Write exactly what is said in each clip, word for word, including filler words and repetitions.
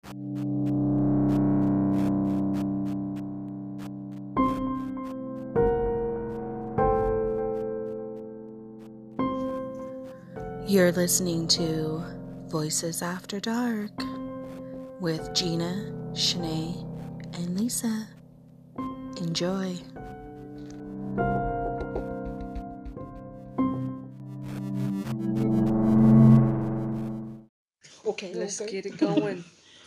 You're listening to Voices After Dark with Gina, Shanae, and Lisa. Enjoy. Okay, let's okay. get it going.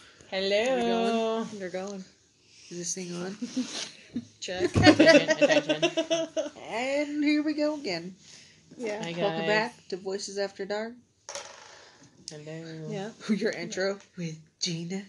Hello. They're going. Is this thing on? Check. Attention, attention. And here we go again. Yeah. Hi, Welcome guys. back to Voices After Dark. Hello. Yeah. Your intro with Gina.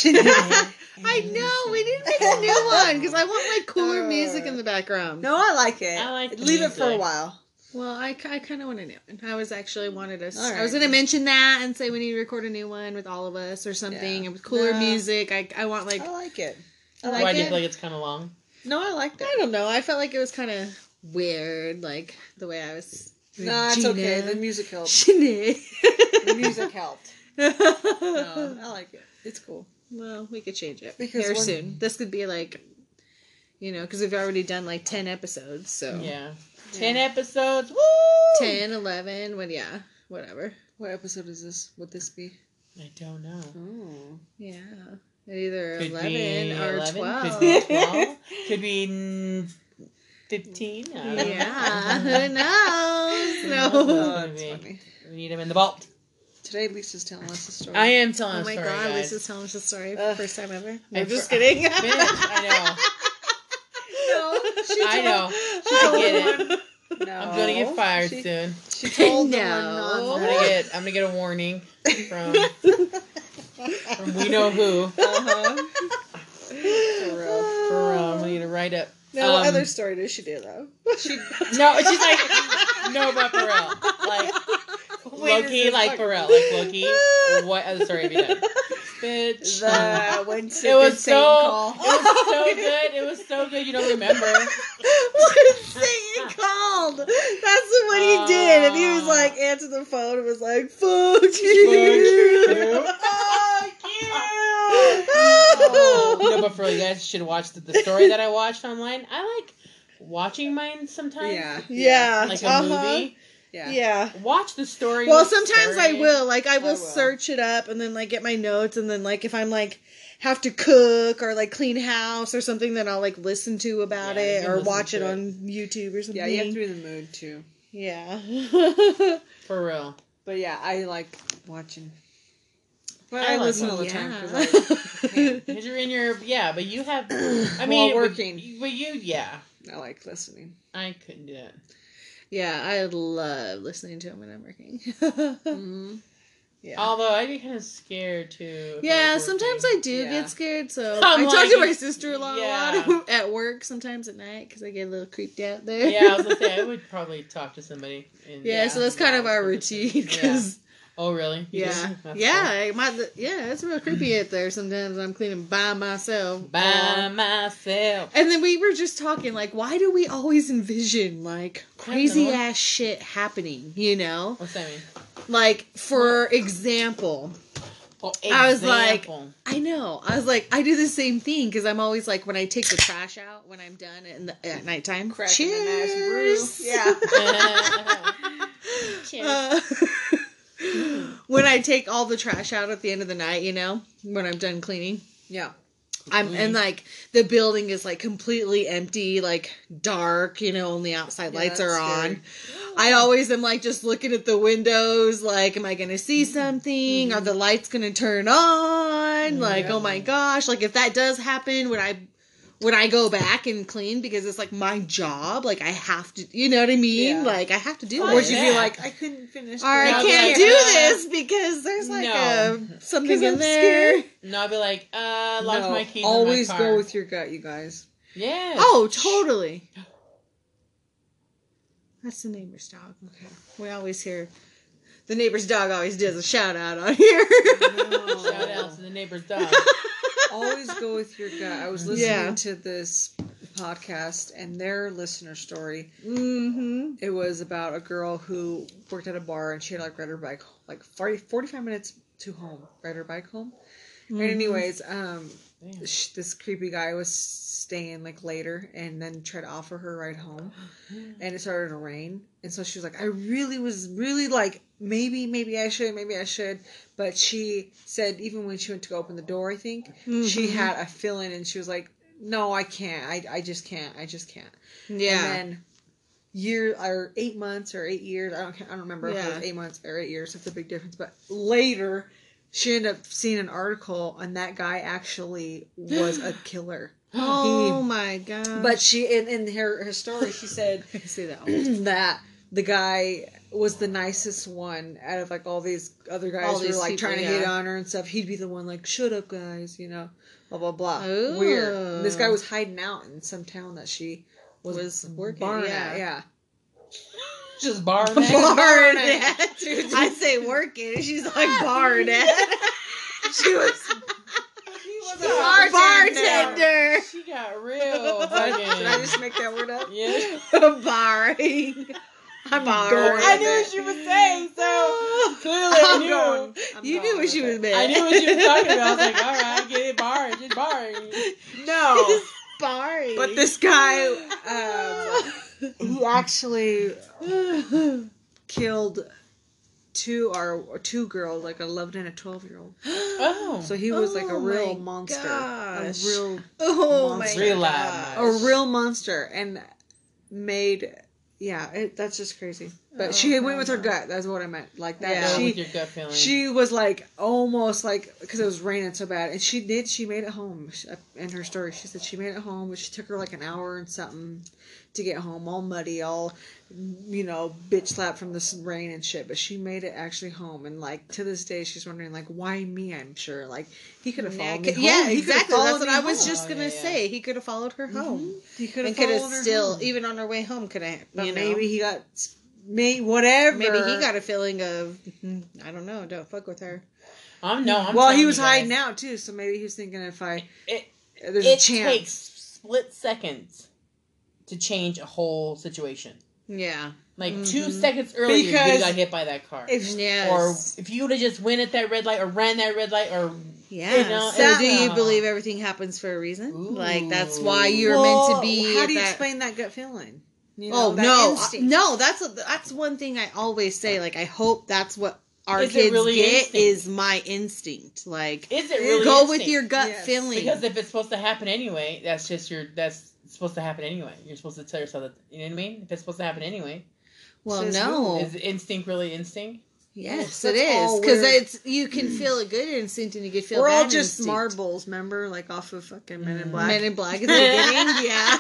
I know. We need to make a new one because I want like cooler Uh, music in the background. No, I like it. I like the Leave it for a music. while. Well, I, I kind of want a new one. I was actually wanted us. All right. I was going to mention that and say we need to record a new one with all of us or something Yeah. and with cooler No. music. I I want like I like it. I I like Why do it. you feel like it's kind of long? No, I like that. I don't know. I felt like it was kind of weird, like the way I was. No, it's Gina. okay. The music helped. Shanae. The music helped. No, I like it. It's cool. Well, we could change it Because here when- soon. This could be like, you know, because we've already done like ten episodes, so Yeah. Ten episodes. Woo! ten, eleven, what? Yeah, whatever. What episode is this? Would this be? I don't know. Oh. Yeah, either Could eleven be or eleven. twelve. Could be twelve. Could be mm, fifteen. I don't know. Yeah, who knows? No. Oh, Could that's be. funny. We need them in the vault. Today, Lisa's telling us a story. I am telling Oh a my story, god, guys. Lisa's telling us a story. Ugh. First time ever. I I'm just for- kidding. Finish. I No, she know. I told- know. She I told get one- it. No. I'm gonna get fired she, soon. She told No. the one I'm non- gonna get. I'm gonna get a warning from from we know who. Uh-huh. For real. For real, I'm gonna need to write up. No, what Um, other story does she do though? She, No, she's like, no, but for real. Like, Loki, like, for real. Like, Loki, what other story have you done? Bitch. the when It was Satan so, call. it was so good. It was so good. You don't remember. When Satan called, that's what he did, and he was Ah. like, answered the phone and was like, "Fuck you." Oh, no, but for real, you guys should watch the, the story that I watched online. I like watching mine sometimes. Yeah. Yeah, Like a uh-huh. movie. Yeah. Yeah. Watch the story. Well, with sometimes I story. will. Like, I will, I will. search it up and then, like, get my notes. And then, like, if I'm, like, have to cook or, like, clean house or something, then I'll, like, listen to about Yeah, you it can or listen watch to it, it. on YouTube or something. Yeah, you have to be in the mood, too. Yeah. For real. But yeah, I like watching. But I I, like listen all the yeah. time because I, can't. Because you're in your, yeah, but you have, I While mean, working. But, but you, yeah. I like listening. I couldn't do that. Yeah, I love listening to him when I'm working. Mm-hmm. Yeah. Although I'd be kind of scared too. if I Yeah, was sometimes working. I do Yeah. get scared, so I'm I talk like, to my sister-in-law yeah. a lot at work, sometimes at night, because I get a little creeped out there. Yeah, I was gonna say I would probably talk to somebody. In, Yeah, so that's kind of our position. routine, because... Yeah. Oh, really? You Yeah, do? That's yeah, I might, yeah, it's real creepy out there sometimes. I'm cleaning by myself. cool. By myself. And then we were just talking, like, why do we always envision, like, crazy know. ass shit happening, you know? What's that mean? Like, for example, Oh, I was like- example. I know, I was like, I do the same thing, because I'm always like, when I take the trash out, when I'm done in the, at nighttime, Cracking a nice cheers! brew. Yeah. Cheers. Uh, when I take all the trash out at the end of the night, you know, when I'm done cleaning, Yeah. I'm and like the building is like completely empty, like dark, you know, only outside Yeah, lights that's are on. scary. I always am like just looking at the windows, like, am I gonna see something? Are the lights gonna turn on? Like, Yeah. oh my gosh, like if that does happen, would I would I go back and clean because it's like my job? Like I have to, you know what I mean? Yeah. Like I have to do Or it. would you be Yeah. like, I couldn't finish. Or I No, can't like, do uh, this because there's like no. a something 'Cause in I'm there. scared. No, I'd be like, uh, lost No, my keys always in my car. go with your gut, you guys. Yes. Oh, totally. That's the neighbor's dog. Okay. We always hear the neighbor's dog always does a shout out on here. Shout out to the neighbor's dog. Always go with your gut. I was listening Yeah. to this podcast and their listener story. Mm-hmm. It was about a girl who worked at a bar and she had like ride her bike like forty, forty-five minutes to home, ride her bike home. And Mhm. anyways, um, Damn. sh- this creepy guy was staying like later, and then tried to offer her a ride home, and it started to rain, and so she was like, I really was really like, maybe, maybe I should, maybe I should, but she said even when she went to go open the door, I think she Mhm. had a feeling, and she was like, no, I can't, I, I just can't, I just can't. Yeah. And then year or eight months or eight years, I don't, I don't remember if it Yeah. was eight months or eight years. It's a big difference. But later, she ended up seeing an article, and that guy actually was a killer. Oh my god. But she, in, in her, her story, she said I can see that one. that the guy was the nicest one out of like all these other guys All who were these like people, trying to yeah. hit on her and stuff. He'd be the one like, shut up, guys, you know, blah blah blah. Ooh. Weird. And this guy was hiding out in some town that she was, Was working, barring yeah. at. Yeah. Just bar that. Barnett. I say working. She's like Barnett. She was. She was a bartender. She got real Did I fucking. just make that word up? Yeah. Barring. I'm Barring. going I with knew it. what she was saying, so clearly I I'm knew. going. I'm You going knew what with she it. was meant. I knew what she was talking about. I was like, all right, I get it, bar, just bar. No. Barring. But this guy, um, he actually killed two or, or two girls, like an eleven and a twelve year old. Oh, So he was like a Oh real my monster, gosh. a real, Oh monster. my Real god. loud. a real monster, and made. Yeah, it, that's just crazy. But Oh, she went hell with her no. gut. That's what I meant. Like that. Yeah. Go She with your gut feeling. She was like almost like because it was raining so bad, and she did. She made it home. She- In her story, she said she made it home, but she took her like an hour and something to get home, all muddy, all you know, bitch slapped from this rain and shit. But she made it actually home, and like to this day, she's wondering like, why me? I'm sure like he could have Yeah, followed me home. yeah, He could've exactly. That's followed what me I was home. just Oh, gonna yeah, yeah. say. He could have followed her home, He could have and could have followed her still, home. even on her way home, could have. But You know, maybe he got may whatever. maybe he got a feeling of, "Hmm, I don't know, don't fuck with her. I'm no. I'm well, telling he was you guys, hiding out too, so maybe he was thinking if I It there's it a chance. takes split seconds to change a whole situation. Yeah. Like Mhm. two seconds earlier, you Because got hit by that car. If Yes. Or if you would have just went at that red light or ran that red light or Yeah. you know, so and- do you uh, believe everything happens for a reason? Ooh. Like that's why you're Well, meant to be. How do you that- explain that gut feeling? You Oh that no, instinct. no! That's a, that's one thing I always say. Like I hope that's what our Is it kids really get instinct? is my instinct. Like is it really go instinct? with your gut Yes. feeling. Because if it's supposed to happen anyway, that's just your that's supposed to happen anyway. You're supposed to tell yourself that, you know what I mean? If it's supposed to happen anyway, well, Says no, is instinct really instinct? yes, That's it is all because we're- it's you can feel a good instinct and you can feel We're all bad just instinct. marbles, remember? Like off of fucking Men in Mm. Black. Men in Black at the beginning, yeah.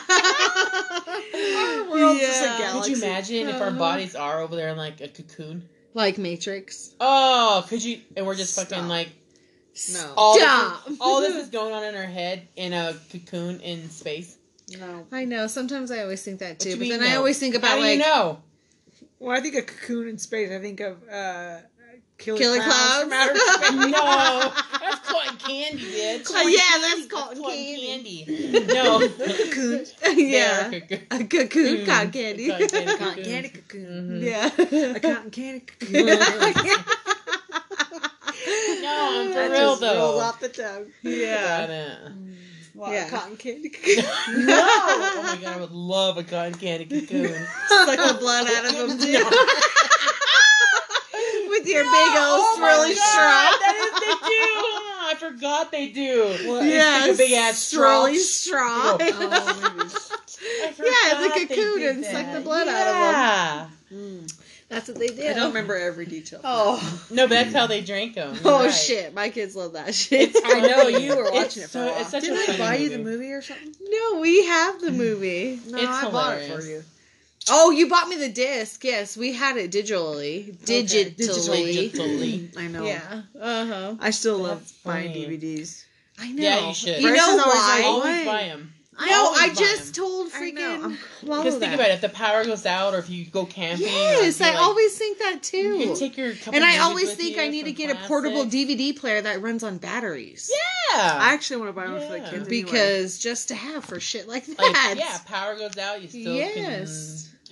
Our world's just a Yeah. galaxy. Could you imagine if our Uh-huh. bodies are over there in like a cocoon? Like Matrix. Oh, could you? And we're just Stop. fucking like No. all Stop. this, is, all this is going on in our head in a cocoon in space. No. I know. Sometimes I always think that What too, you but mean, then I no? always think How about do like you know? Well, I think of cocoon in space. I think of uh, Killer, Killer Clowns from Clowns? outer space. No, that's cotton candy, bitch. Oh, yeah, that's That's cotton candy. candy. No, Cocoon. yeah, They're cocoon. a cocoon cotton candy. Cotton candy. Cotton candy cocoon. Mhm. Yeah. A cotton candy cocoon. No, I'm for That real just rolls though. off the tongue. Yeah. Yeah. Wow, Yeah. cotton candy cocoon. No! Oh my god, I would love a cotton candy cocoon. Suck the blood out of them too. No. With your big old Oh my swirly God, straw. That is, they do. I forgot they do. What? It's like a big ass straw. swirly straw. Oh, maybe. I Yeah, forgot it's a they cocoon did and suck that. the blood out of them. Yeah. Mm. That's what they do. I don't remember every detail. Oh. No, but that's how they drank them. Oh shit! My kids love that shit. It's I know funny. you were watching It's it for so- a while. it's such a Didn't I funny buy you the movie. movie or something? No, we have the movie. No, It's I bought it for hilarious. you. Oh, you bought me the disc. Yes, we had it digitally. Digitally. digitally. Digitally. I know. Yeah. Uh huh. I still love That's buying funny. D V Ds. I know. Yeah, you should. You Bryce know is always why? like, Always Why? buy them. I know. always I buy just 'em. told I know. freaking. Because think about it, if the power goes out or if you go camping, Yes, or I if you, like, always think that too. you take your couple And I movies always with think you, I need to some get a portable classics. D V D player that runs on batteries. Yeah. I actually want to buy one for the Yeah. kids Because just to have for shit like that. Like, yeah, power goes out, you still Yes. can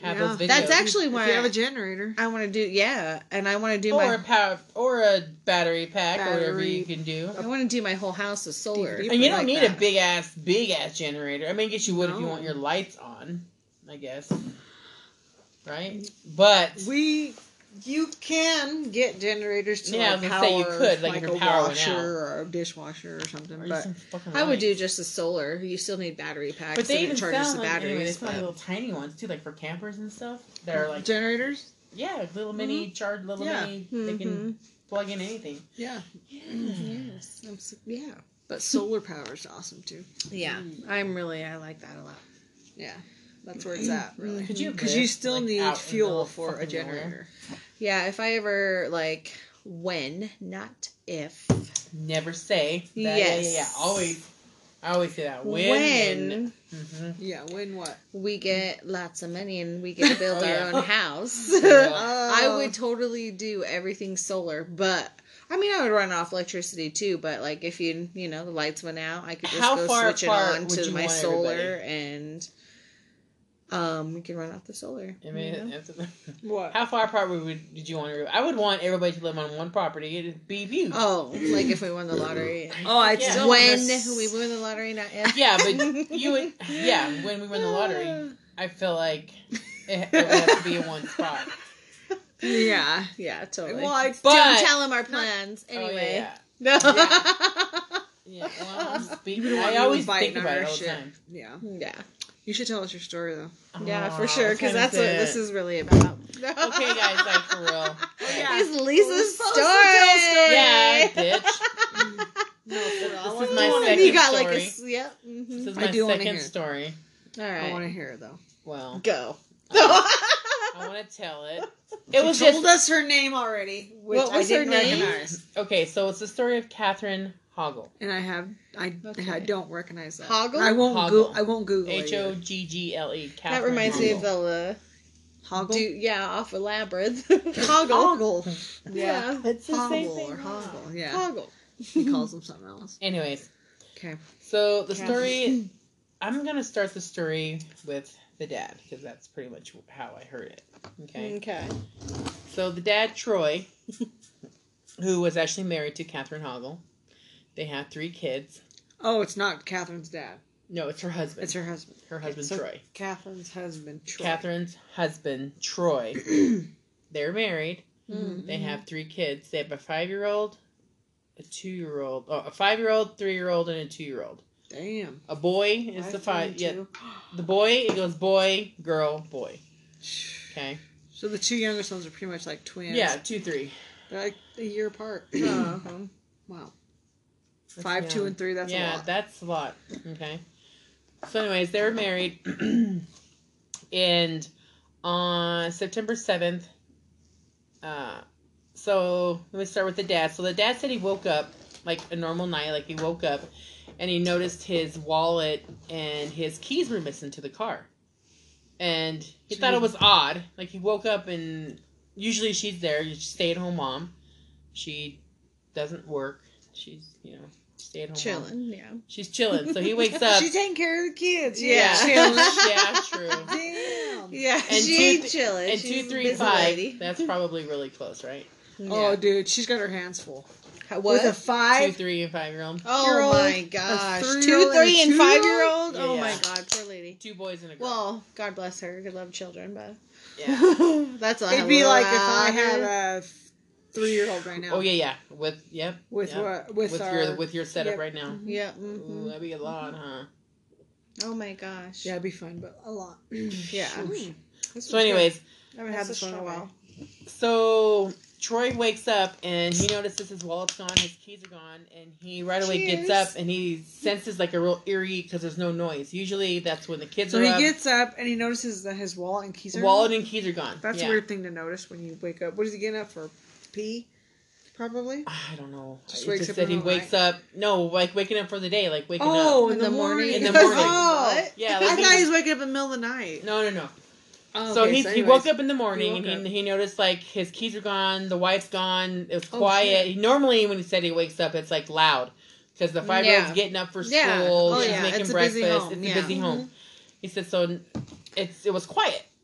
have Yeah. those videos. That's actually If why you have a generator. I want to do. Yeah, and I want to do or my. a power or a battery pack or whatever Battery. you can do. I want to do my whole house with solar. D V D. And you don't like need that. a big ass, big ass generator. I mean, I guess you would if you No. want your lights on, I guess. Right? But We, you can get generators to Yeah, I like was power, gonna say you could, like, if your a power went washer out. or a dishwasher or something. or But some fucking I would do lights. just a solar. You still need battery packs. But they and even it charges sound the like anyway, they batteries. sound like but- little tiny ones too, like for campers and stuff. They're like generators, yeah, little mini charge, little Yeah. mini. They can plug in anything. yeah. Yes. I'm so- yeah. But solar power is awesome too. Yeah. I'm really. I like that a lot. Yeah, that's where it's at. Really, Could you because you live, still like, need out in the fuel middle of for a fucking generator. Yeah. If I ever like when, not if. Never say. That, Yes. Yeah, yeah, yeah. Always. I always say that. When. When hmm Yeah, when what? we get lots of money and we get to build Oh, our yeah. own house, Yeah. I Oh. would totally do everything solar. But I mean, I would run off electricity too. But like, if you you know the lights went out, I could just How go far switch it apart on would to you my want solar everybody? and um, we can run off the solar. I mean, you know? it's- What? how far apart would we, did you want to? I would want everybody to live on one property. It'd be huge. Oh, like if we won the lottery. Oh, I Yeah. still When wanna s- we win the lottery, not if. Yeah, but you would. Yeah, when we win the lottery, I feel like it, it would have to be in one spot. Yeah. Yeah, totally. Well, I, But- Don't tell them our plans. Anyway. Oh, yeah, No. yeah. yeah. Well, I'm speak- You wouldn't want I me always biting think on about our it all the shit. time. Yeah. yeah. You should tell us your story though. Yeah, Aw, for sure, what because time that's what it? this is really about. Okay, guys, like for real. Yeah. It's We're Lisa's supposed story. to tell story. Yeah, bitch. No, for real. This I is wanna- my I wanna- second You got like story. a s- yep. mhm. This is I my do wanna second hear it. story. All I right, want to hear it though. Well, go. I want to tell it. It She was told just us her name already, which What was I her didn't name? recognize. okay. So it's the story of Catherine Hoggle. And I have, I, Okay. I don't recognize that. Hoggle? I won't Hoggle. go. I won't Google H it. O either. G G L E. That reminds me of the uh, Hoggle. do, yeah off of Labyrinth. Hoggle. Hoggle. Yeah, it's the same Hoggle thing. or Hoggle. Yeah. Hoggle. He calls him something else. Anyways, Okay. so the story. I'm gonna start the story with the dad because that's pretty much how I heard it. Okay. Okay. So the dad, Troy, who was actually married to Catherine Hoggle, they had three kids. Oh, it's not Catherine's dad. No, it's her husband. It's her husband. her husband, So Troy. Catherine's husband, Troy. Catherine's husband, Troy. They're married. Mm. They have three kids. They have a five-year-old, a two-year-old, oh, a five-year-old, three-year-old, and a two-year-old. Damn. A boy is Five, the three, five. and Yeah, two. the boy. It goes boy, girl, boy. Okay. So the two youngest ones are pretty much like twins. Yeah, two, three. They're like a year apart. Uh-huh. Wow. That's Five, two, young. and three. That's yeah, a lot. that's a lot. Okay. So, anyways, they were married, and on September seventh. Uh, so let me start with the dad. So the dad said he woke up like a normal night, like he woke up, and he noticed his wallet and his keys were missing to the car, and he So thought he- it was odd. Like he woke up and usually she's there, she's stay-at-home mom. She doesn't work. She's you know stay-at-home mom. Chilling. Yeah. She's chilling. So he wakes up. She's taking care of the kids. Yeah. Chilling. yeah, true. Damn. Yeah. And she two ain't th- chilling. And She's two, a three, busy five. lady. That's probably really close, right? Oh, Yeah. dude, she's got her hands full. How- What? With a Two, five. three, and five year old. Oh year-old, my a gosh. three-year-old, Two, and a three, and two-year-old? five year old? Yeah, Oh yeah. my god, poor lady. Two boys and a girl. Well, God bless her. Could love children, but yeah. that's a It'd be like if lot. I had a three-year-old right now. Oh yeah, yeah. With yep. With yep. what? With, With our, your with your setup yep. right now. Yeah. Ooh, mhm. that'd be a lot, huh? Oh my gosh. Yeah, it'd be fun, but a lot. Yeah. Mm. This So, was anyways, good. I haven't had this one in a while. so Troy wakes up and he notices his wallet's gone, his keys are gone, and he right away Cheers. gets up and he senses like a real eerie because there's no noise. Usually that's when the kids So are he up. gets up and he notices that his wallet and keys are wallet gone. and keys are gone. That's yeah. a weird thing to notice when you wake up. What is he getting up for? Pee? Probably. I don't know. Just It wakes just up said in he the wakes night. up. No, like waking up for the day, like waking Oh, up. in the, In the morning. morning. In the morning. Oh, What? Yeah, I like thought he- he was waking up in the middle of the night. No, no, no. Oh, So okay, he he anyways. woke up in the morning He and woke he, up. he noticed like his keys are gone, the wife's gone, it was Oh, quiet. shit. He, normally when he said he wakes up, it's like loud because the five year old's Yeah. getting up for school, Yeah. Oh, she's yeah, making it's a breakfast, busy home. it's Yeah. a busy home. He said so. It's it was quiet,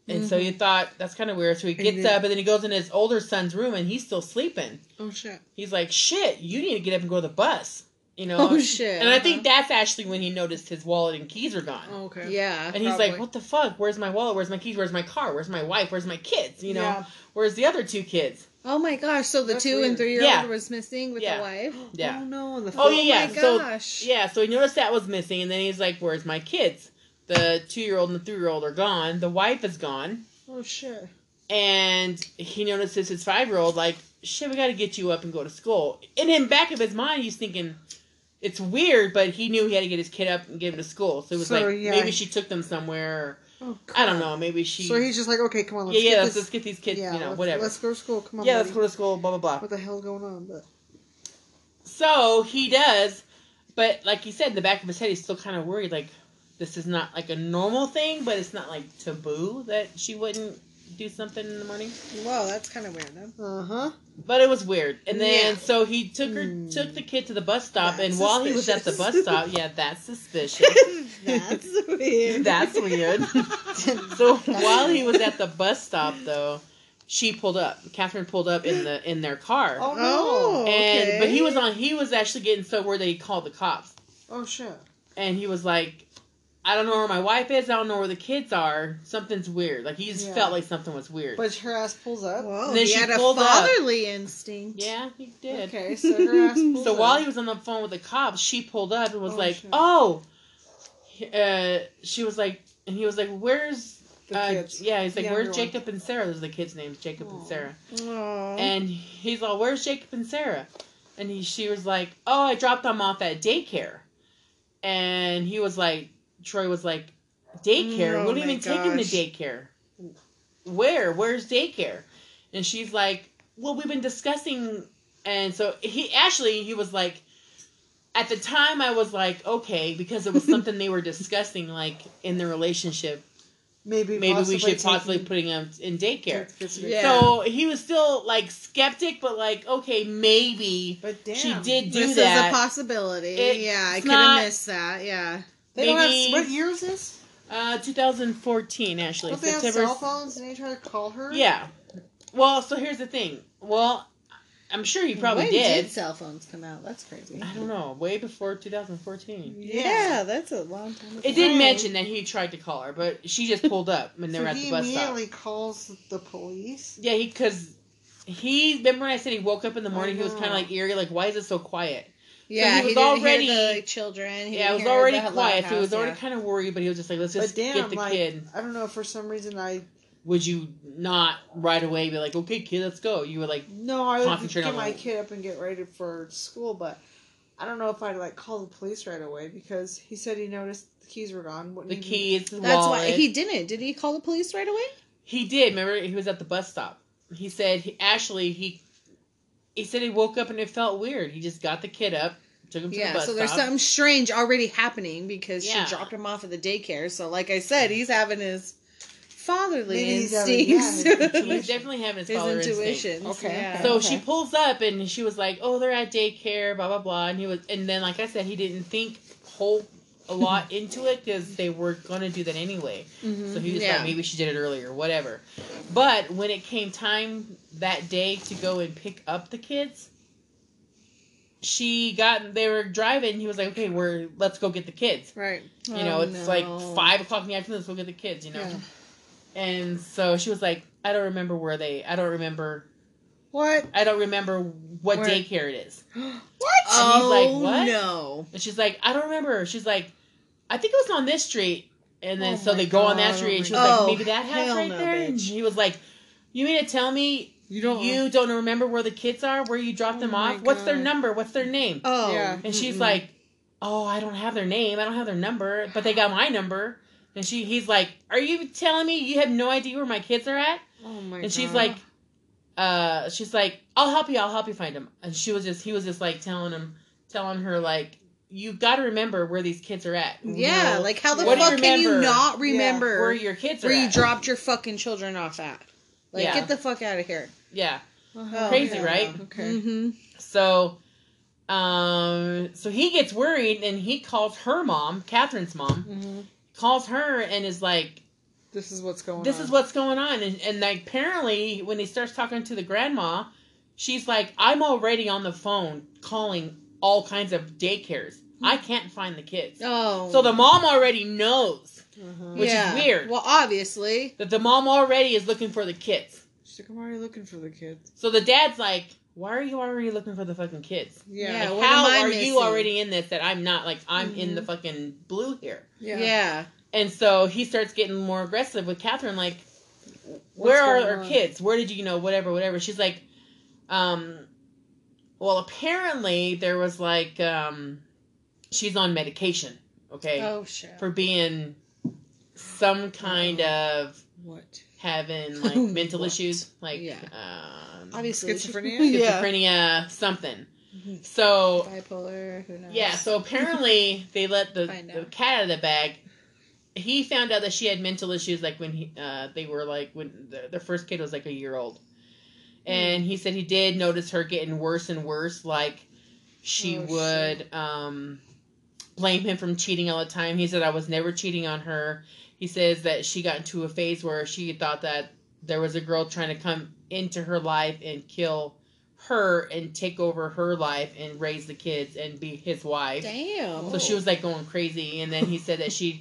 And so you thought, that's kind of weird. So he gets then- up, and then he goes in his older son's room, and he's still sleeping. Oh shit. He's like, shit, you need to get up and go to the bus. You know? Oh, shit. And I think that's actually when he noticed his wallet and keys are gone. Oh, okay. Yeah. And he's probably. like, what the fuck? Where's my wallet? Where's my keys? Where's my car? Where's my wife? Where's my kids? You know? Yeah. Where's the other two kids? Oh my gosh! So the That's two weird. and three year old Yeah. was missing with Yeah. the wife. Yeah. Oh no. And the Oh, yeah, Oh yeah. my So, gosh. yeah, so he noticed that was missing, and then he's like, where's my kids? The two-year-old and the three-year-old are gone. The wife is gone. Oh shit. And he notices his five-year-old, like, shit, we got to get you up and go to school. And in the back of his mind, he's thinking, it's weird, but he knew he had to get his kid up and get him to school. So it was So, like, yeah. maybe she took them somewhere. Oh, I don't know. Maybe she... So he's just like, okay, come on, let's yeah, yeah, get let's, this. let's get these kids, yeah, you know, let's, whatever. Let's go to school. Come on. yeah, buddy. let's go to school, blah, blah, blah. What the hell's going on? But So he does, but like you said, in the back of his head, he's still kind of worried, like, this is not like a normal thing, but it's not like taboo that she wouldn't do something in the morning. Whoa, that's kind of weird, though. uh huh. But it was weird. And then, Yeah. so he took her, Hmm. took the kid to the bus stop, That's and while he was at the bus suspicious. stop, yeah, that's suspicious. That's weird. That's weird. So while he was at the bus stop, though, she pulled up. Catherine pulled up in the in their car. Oh no. Oh, and okay. but he was on. He was actually getting so worried that he called the cops. Oh shit. And he was like, I don't know where my wife is. I don't know where the kids are. Something's weird. Like, he just Yeah. felt like something was weird. But her ass pulls up. Whoa, Then he she had a pulled up. fatherly instinct. Yeah, he did. Okay, so her ass pulls So up. while he was on the phone with the cops, she pulled up and was Oh, like, shit. oh. Uh, she was like, and he was like, where's... The Uh, kids. yeah, he's The like, where's younger one. Jacob and Sarah? Those are the kids' names, Jacob and Aw. Sarah. Aw. And he's all, where's Jacob and Sarah? And he, she was like, oh, I dropped them off at daycare. And he was like, Troy was like, daycare? Oh what do you my mean take him to gosh. daycare? Where? Where's daycare? And she's like, well, we've been discussing. And so he actually, he was like, at the time I was like, okay, because it was something they were discussing, like, in their relationship. maybe Maybe possibly we should possibly taking- putting him in daycare. Yeah. So he was still like skeptic, but like, okay, maybe But damn. she did do This that. is a possibility. It's yeah, I could not- have missed that. Yeah. They don't maybe- have, what year is this? uh, twenty fourteen, actually. Don't they have September. cell phones and they try to call her? Yeah. Well, so here's the thing. Well, I'm sure he probably when did. cell phones come out? That's crazy. I don't know. Way before two thousand fourteen. Yeah, that's a long time ago. It did Right. mention that he tried to call her, but she just pulled up when they So were at he the bus stop. immediately calls the police. Yeah, he because he remember when I said he woke up in the morning, he was know. kind of like eerie, like why is it so quiet? Yeah, he he, was didn't already- hear the children. He yeah, it didn't was hear already the loud quiet, so he was house, already yeah. kind of worried, but he was just like, let's just But damn, get the like, kid. I don't know, for some reason I... Would you not right away be like, okay, kid, let's go? You would like, No, I would Concentrate get on my the- kid up and get ready for school, but I don't know if I'd like call the police right away because he said he noticed the keys were gone. Wouldn't the he- keys, the That's wallet. why he didn't. Did he call the police right away? He did. Remember, he was at the bus stop. He said, he, actually, he he said he woke up and it felt weird. He just got the kid up, took him to the Yeah, bus so there's stop. something strange already happening because Yeah. she dropped him off at the daycare. So, like I said, he's having his fatherly Maybe he's having- instincts. yeah, He's definitely having his, his father intuitions. instinct. Okay. Yeah. So Okay. she pulls up and she was like, "Oh, they're at daycare, blah blah blah." And he was, and then like I said, he didn't think whole a lot into it because they were gonna do that anyway. Mhm. So he was Yeah. like, maybe she did it earlier, whatever. But when it came time that day to go and pick up the kids, she got. They were driving. He was like, "Okay, we're let's go get the kids." Right. You know, Oh, it's like no. five o'clock in the afternoon. Let's go get the kids. You know. Yeah. And so she was like, "I don't remember where they. I don't remember. What? I don't remember what Where- daycare it is." What? And he's like, Oh, "What?" no. And she's like, "I don't remember." She's like, "I think it was on this street." And then Oh so my they go on that God, street, oh and she my was God. like, "Maybe that Oh, house hell right no, there." And bitch. he was like, "You mean to tell me You don't. you don't remember where the kids are? Where you dropped Oh them my off? What's their God. number? What's their name?" Oh. Yeah. And she's mm-mm. like, "Oh, I don't have their name. I don't have their number, but they got my number." And she, he's like, "Are you telling me you have no idea where my kids are at?" Oh my god. And she's like, uh, she's like, "I'll help you. I'll help you find them." And she was just, he was just like telling him, telling her like, "You got to remember where these kids are at." You Yeah, know, like how the what do you fuck can you remember not remember where your kids are where you at? dropped your fucking children off at? Like, Yeah. get the fuck out of here. Yeah. Oh, Crazy, yeah. right? Okay. Mm-hmm. So, um, so he gets worried and he calls her mom, Catherine's mom, Mm-hmm. calls her and is like, This is what's going this on. is what's going on. And, and like, apparently, when he starts talking to the grandma, she's like, I'm already on the phone calling all kinds of daycares. I can't find the kids. Oh. So the mom already knows, Uh-huh. which Yeah. is weird. Well, obviously. That the mom already is looking for the kids. She's like, I'm already looking for the kids. So the dad's like, why are you already looking for the fucking kids? Yeah. Yeah. Like, what how am I are missing? you already in this that I'm not? Like, I'm in Mhm. the fucking blue here. Yeah. Yeah. And so he starts getting more aggressive with Catherine, like, where are going our on? kids? Where did you, you know, whatever, whatever. She's like, um, well, apparently there was like, um, she's on medication, okay, Oh, shit. for being some kind of What? having like mental What? issues, like Yeah. um, Obviously. Schizophrenia? Yeah. schizophrenia, something. So Bipolar. Who knows? yeah, so apparently they let the, Find the out. cat out of the bag. He found out that she had mental issues like when he uh, they were like when the, their first kid was like a year old, and he said he did notice her getting worse and worse. Like she Oh, would um, blame him from cheating all the time. He said I was never cheating on her. He says that she got into a phase where she thought that there was a girl trying to come into her life and kill her and take over her life and raise the kids and be his wife. Damn. So she was like going crazy, and then he said that she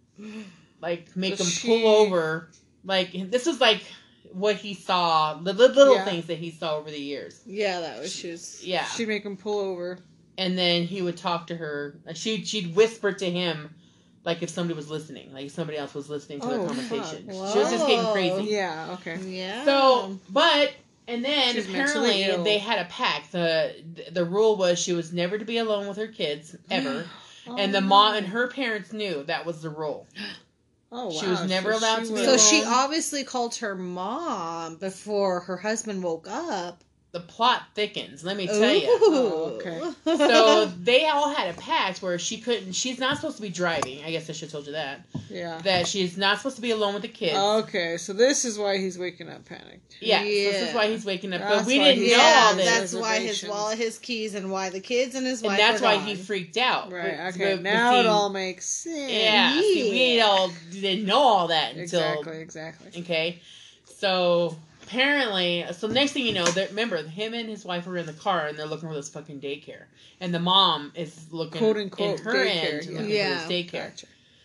like make So him she- pull over. Like this was like what he saw, the li- little Yeah. things that he saw over the years. Yeah, that was she was. Yeah, She'd make him pull over. and then he would talk to her. Like she she'd whisper to him, like if somebody was listening, like if somebody else was listening to Oh, their conversation. fuck. She was just getting Whoa. crazy. Yeah, okay. Yeah. So, but and then She's apparently mentally ill. they had a pact. the The rule was she was never to be alone with her kids ever. And the Oh, mom no. and her parents knew that was the rule. Oh, she wow. was never So allowed she to be So was- she alone. obviously called her mom before her husband woke up. The plot thickens, let me tell you. Oh, okay. So they all had a pact where she couldn't. She's not supposed to be driving. I guess I should have told you that. Yeah. That she's not supposed to be alone with the kids. Okay, so this is why he's waking up panicked. yeah, so this Yeah. is why he's waking up. That's but we why didn't he's- know yeah, all this, that's why his Reservations. wallet, his keys, and why the kids and his wife. and that's were why gone. he freaked out. Right, But- okay. but- now but it see, all makes sense. Yeah, see, we Yeah. all didn't know all that until Exactly, exactly. okay. So apparently, so next thing you know, that remember him and his wife are in the car and they're looking for this fucking daycare, and the mom is looking Quote, unquote, in her daycare, end yeah. looking Yeah. for this daycare. Gotcha.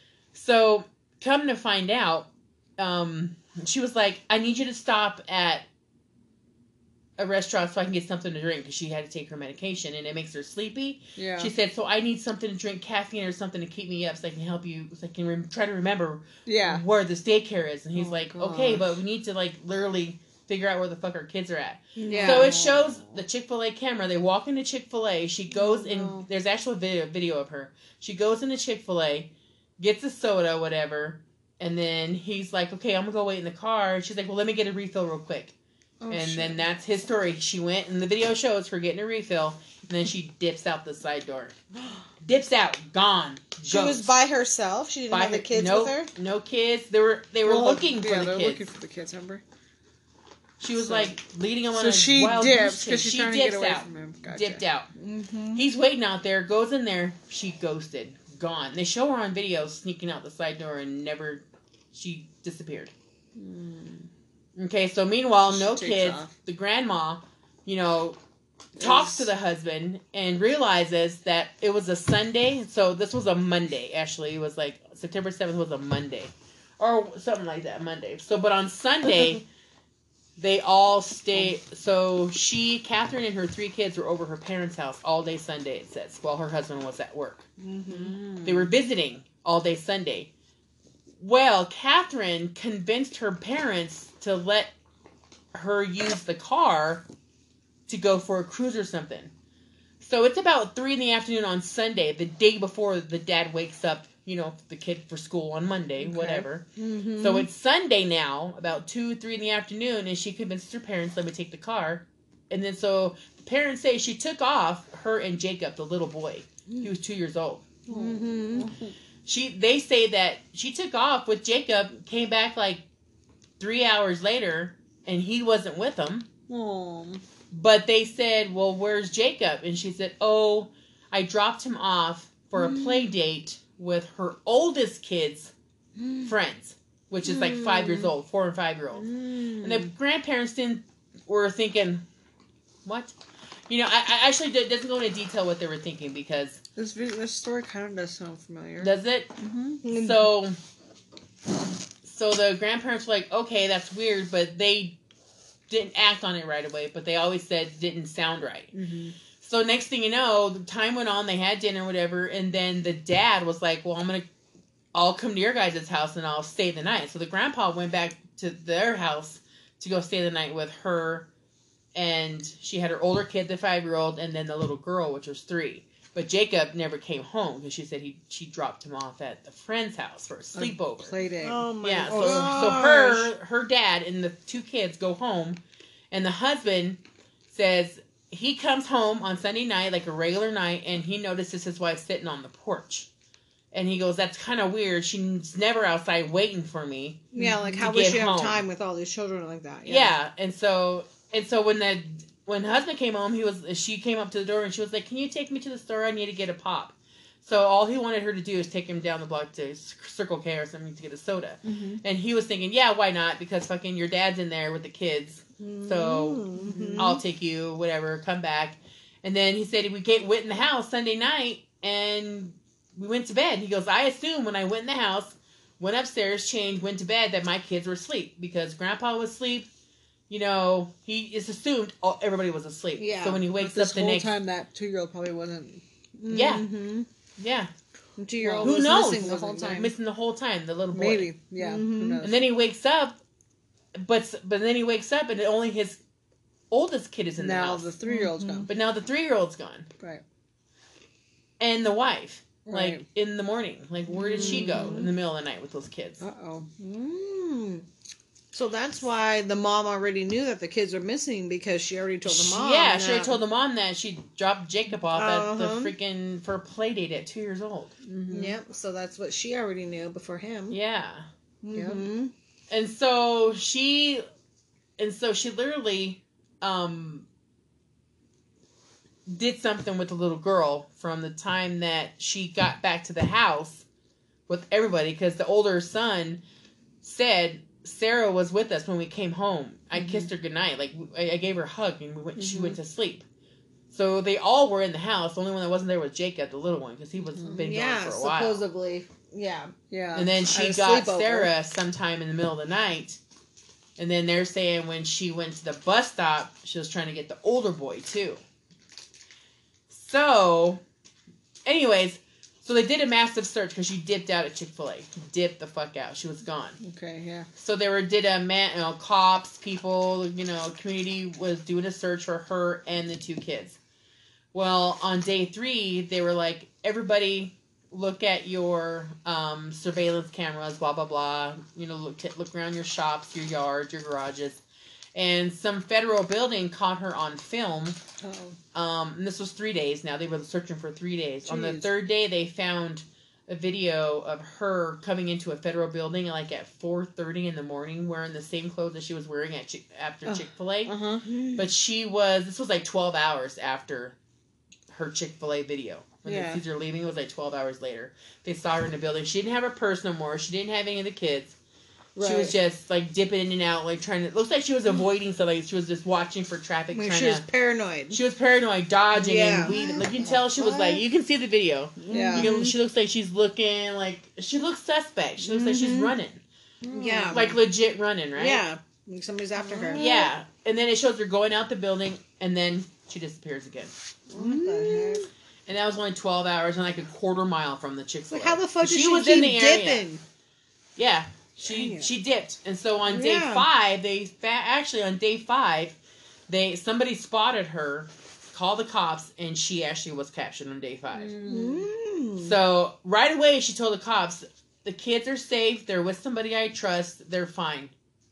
So come to find out, um, she was like, "I need you to stop at a restaurant so I can get something to drink because she had to take her medication and it makes her sleepy." Yeah. She said, "So I need something to drink, caffeine or something to keep me up so I can help you, so I can rem- try to remember yeah. where this daycare is." And he's Oh, like, gosh. "Okay, but we need to like literally figure out where the fuck our kids are at." Yeah. So it shows the Chick-fil-A camera. They walk into Chick-fil-A. She goes Oh, in. no. There's actual video video of her. She goes into Chick-fil-A, gets a soda, whatever, and then he's like, "Okay, I'm gonna go wait in the car." She's like, "Well, let me get a refill real quick." Oh, and shit. then that's his story. She went, and the video shows her getting a refill, and then she dips out the side door. Dips out, gone. she was ghost. by herself. She didn't By have the her- kids no, with her. No kids. They were they were Well, looking for yeah, the they're kids. looking for the kids, remember? She was So- like leading them on So a she wild dips goose chase. because she's She trying to get dips away out. from him. Gotcha. Dipped out. Mm-hmm. He's waiting out there. Goes in there. She ghosted. Gone. They show her on video sneaking out the side door and never. She disappeared. Mm. Okay, so meanwhile, no She takes kids. off. The grandma, you know, talks Is- to the husband and realizes that it was a Sunday. So this was a Monday. Actually, it was like September seventh was a Monday, or something like that. Monday. So, but on Sunday. They all stay. So she, Catherine, and her three kids were over her parents' house all day Sunday. It says, while her husband was at work. Mm-hmm. They were visiting all day Sunday. Well, Catherine convinced her parents to let her use the car to go for a cruise or something. So it's about three in the afternoon on Sunday, the day before the dad wakes up. You know, the kid for school on Monday, Okay. whatever. Mm-hmm. So it's Sunday now, about two, three in the afternoon, and she convinces her parents, let me take the car. And then so the parents say she took off, her and Jacob, the little boy. He was two years old. Mm-hmm. She they say that she took off with Jacob, came back like three hours later, and he wasn't with them. Oh. But they said, well, where's Jacob? And she said, oh, I dropped him off for a play date with her oldest kid's friends. which is like five years old, four and five year old. Mm. And the grandparents didn't were thinking, what? You know, I, I actually it doesn't go into detail what they were thinking because This video, this story kind of does sound familiar. does it? Mm-hmm. So, so the grandparents were like, okay, that's weird, but they didn't act on it right away. But they always said it didn't sound right. Mm-hmm. So next thing you know, the time went on. They had dinner, whatever, and then the dad was like, "Well, I'm gonna, I'll come to your guys' house and I'll stay the night." So the grandpa went back to their house to go stay the night with her, and she had her older kid, the five year old, and then the little girl, which was three. But Jacob never came home because she said he she dropped him off at the friend's house for a sleepover. Play date. Oh my Yeah, so, gosh. so her her dad and the two kids go home, and the husband says he comes home on Sunday night, like a regular night, and he notices his wife sitting on the porch. And he goes, that's kind of weird. She's never outside waiting for me. Yeah, like to how would get she have home." time with all these children like that? Yeah. and so and so when the when the husband came home, he was she came up to the door and she was like, "Can you take me to the store? I need to get a pop." So all he wanted her to do is take him down the block to Circle K or something to get a soda. Mm-hmm. And he was thinking, yeah, why not? Because fucking your dad's in there with the kids. So Mhm. I'll take you, whatever, come back. And then he said we get went in the house Sunday night and we went to bed. He goes, I assume when I went in the house, went upstairs, changed, went to bed, that my kids were asleep because Grandpa was asleep. You know, he is assumed all, everybody was asleep. Yeah. So when he But wakes this up the whole next time, that two-year-old probably wasn't. Yeah. Mhm. yeah, Two year old who was knows? missing the whole time. missing the whole time, the little boy. Maybe, yeah. Who Mhm. knows? And then he wakes up, but but then he wakes up and only his oldest kid is in the now house. the three-year-old's Mhm. gone. But now the three year old's gone. Right. And the wife. Right. Like in the morning. Like where did she go in the middle of the night with those kids? Uh oh. Mm. So that's why the mom already knew that the kids are missing because she already told the mom. Yeah, she already that- told the mom that she dropped Jacob off at Uh-huh. the freaking for a play date at two years old. Mm-hmm. Yep. So that's what she already knew before him. Yeah. Mhm. And so she and so she literally um did something with the little girl from the time that she got back to the house with everybody because the older son said Sarah was with us when we came home. I Mhm. kissed her goodnight. Like I, I gave her a hug and we went she Mhm. went to sleep. So they all were in the house. The only one that wasn't there was Jacob, the little one, because he was been Yeah. gone for a while. Supposedly. Yeah. Yeah. And then At she a got sleepover. Sarah sometime in the middle of the night. And then they're saying when she went to the bus stop, she was trying to get the older boy too. So, anyways, so they did a massive search because she dipped out at Chick-fil-A. Dipped the fuck out. She was gone. Okay, yeah. So they were did a man, you know, cops, people, you know, community was doing a search for her and the two kids. Well, on day three, they were like, everybody look at your um, surveillance cameras, blah, blah, blah. You know, look, look around your shops, your yards, your garages. And some federal building caught her on film. Oh. Um, and this was three days now. They were searching for three days. On the Jeez. third day, they found a video of her coming into a federal building like at four thirty in the morning wearing the same clothes that she was wearing at Chick- after Ugh. Chick-fil-A. Uh huh. But she was, this was like twelve hours after her Chick-fil-A video. When Yeah. the kids were leaving, it was like twelve hours later. They saw her in the building. She didn't have her purse no more. She didn't have any of the kids. Right. She was just like dipping in and out, like trying to, it looks like she was avoiding something. She was just watching for traffic, I mean, trying she was to, paranoid. she was paranoid, dodging Yeah. and weaving. Like you can tell she was like, you can see the video. Yeah. You can, she looks like she's looking like, she looks suspect. She looks like she's Mhm. running. Yeah. Like legit running, right? Yeah. Like somebody's after her. Yeah. And then it shows her going out the building and then she disappears again. What the heck? And that was only twelve hours and like a quarter mile from the Chick-fil-A. Like how the fuck did she, she, was keep in the area. dipping? Yeah. She Dang it. she dipped. And so on day Yeah. five, they fa- actually on day five, they somebody spotted her, called the cops, and she actually was captured on day five. Mm. So right away she told the cops, the kids are safe, they're with somebody I trust, they're fine.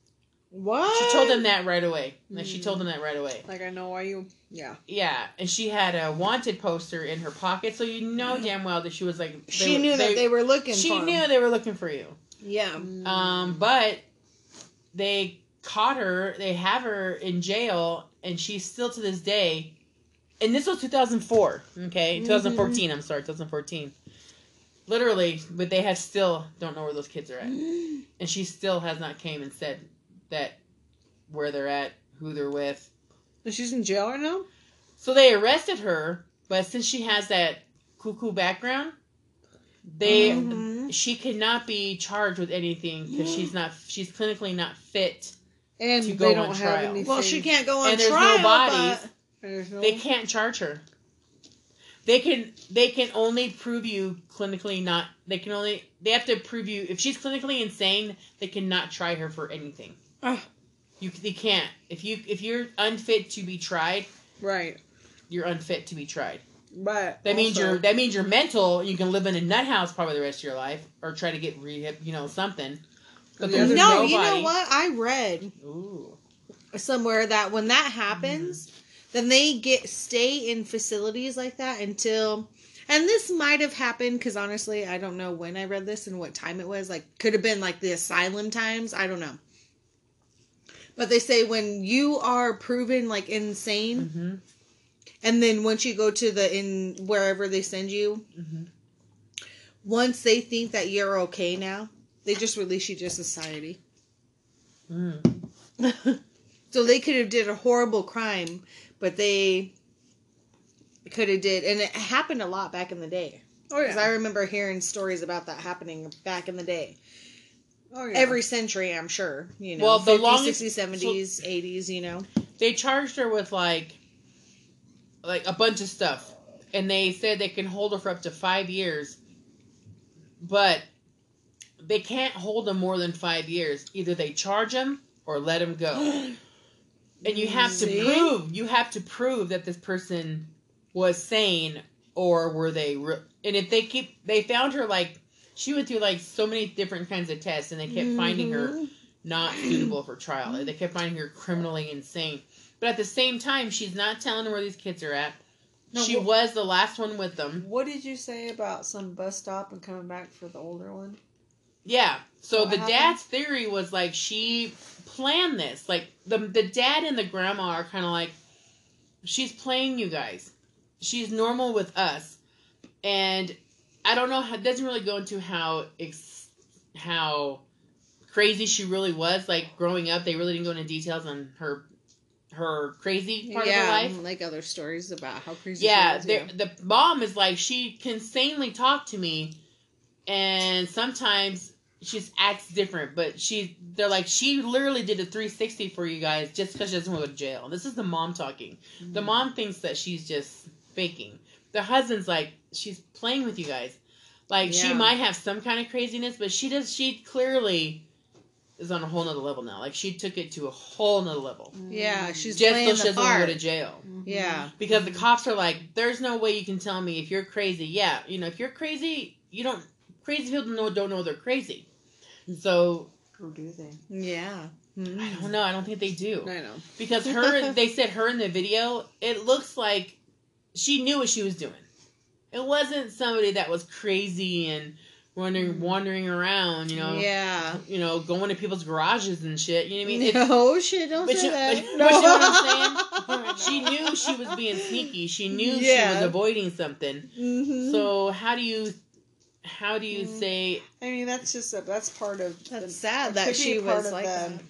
What? She told them that right away. Like she told them that right away. Like, I know why you. Yeah. Yeah, and she had a wanted poster in her pocket, so you know damn well that she was like. they She were- knew that they were looking She for him. knew they were looking for you. Yeah. Um, but they caught her. They have her in jail, and she's still to this day. And this was two thousand four. Okay, twenty fourteen. I'm sorry, twenty fourteen. literally, but they have still don't know where those kids are at, and she still has not came and said that where they're at, who they're with. And she's in jail right now? So they arrested her, but since she has that cuckoo background, they Mhm. she cannot be charged with anything because she's not she's clinically not fit. And To they go don't on have trial. anything. Well, she can't go on And there's no trial. bodies. but- There's no... They can't charge her. They can they can only prove you clinically not. They can only they have to prove you if she's clinically insane. They cannot try her for anything. Ugh. You they can't if you if you're unfit to be tried. Right. You're unfit to be tried. But That means also- you're that means you're mental. You can live in a nut house probably the rest of your life, or try to get rehab, you know, something. But The there's other- No, nobody. you know what? I read Ooh. somewhere that when that happens, then they get stay in facilities like that until, and this might have happened because honestly, I don't know when I read this and what time it was. Like, could have been like the asylum times. I don't know. But they say when you are proven like insane, Mm-hmm. and then once you go to the in wherever they send you, Mm-hmm. once they think that you're okay now, they just release you to society. Mm. So they could have did a horrible crime, but they could have did, and it happened a lot back in the day. Oh, Because yeah. I remember hearing stories about that happening back in the day. Oh, yeah. Every century, I'm sure. You know, Well, the fifties, longest- sixties, seventies, eighties, you know. They charged her with like like a bunch of stuff, and they said they can hold her for up to five years, but they can't hold them more than five years. Either they charge them or let them go. And you have to See? prove you have to prove that this person was sane, or were they re- and if they keep they found her like she went through like so many different kinds of tests, and they kept finding her Mhm. not suitable for trial. They kept finding her criminally insane. But at the same time, she's not telling them where these kids are at. No, she wh- was the last one with them. What did you say about some bus stop and coming back for the older one? Yeah. So What the happened? dad's theory was like she planned this. Like the the dad and the grandma are kind of like, she's playing you guys. She's normal with us, and I don't know how. It doesn't really go into how ex, how crazy she really was. Like growing up, they really didn't go into details on her her crazy part yeah, of her life. like other stories about how crazy. Yeah, she the was, the mom is like, she can sanely talk to me, and sometimes she just acts different. But she, they're like, she literally did a three sixty for you guys just because she doesn't go to jail. This is the mom talking. The mom thinks that she's just faking. The husband's like, she's playing with you guys. Like she Yeah. might have some kind of craziness, but she does. She clearly is on a whole nother level now. Like she took it to a whole nother level. Yeah, she's Just playing so she the doesn't want to part. go to jail. Yeah. Because the cops are like, there's no way you can tell me if you're crazy. Yeah, you know, if you're crazy, you don't. Crazy people don't know, don't know they're crazy. So Or do they? Yeah. I don't know. I don't think they do. I know. Because her, they said her in the video, it looks like she knew what she was doing. It wasn't somebody that was crazy and wandering, wandering around. You know. Yeah. You know, going to people's garages and shit. You know what I mean? It's, No shit, don't but say you- that. but- but you know what I'm saying? She knew she was being sneaky. She knew she Yeah. was avoiding something. Mhm. So how do you, how do you Mm. say? I mean, that's just a, that's part of. That's the- sad it that could be she a part was of like the- that.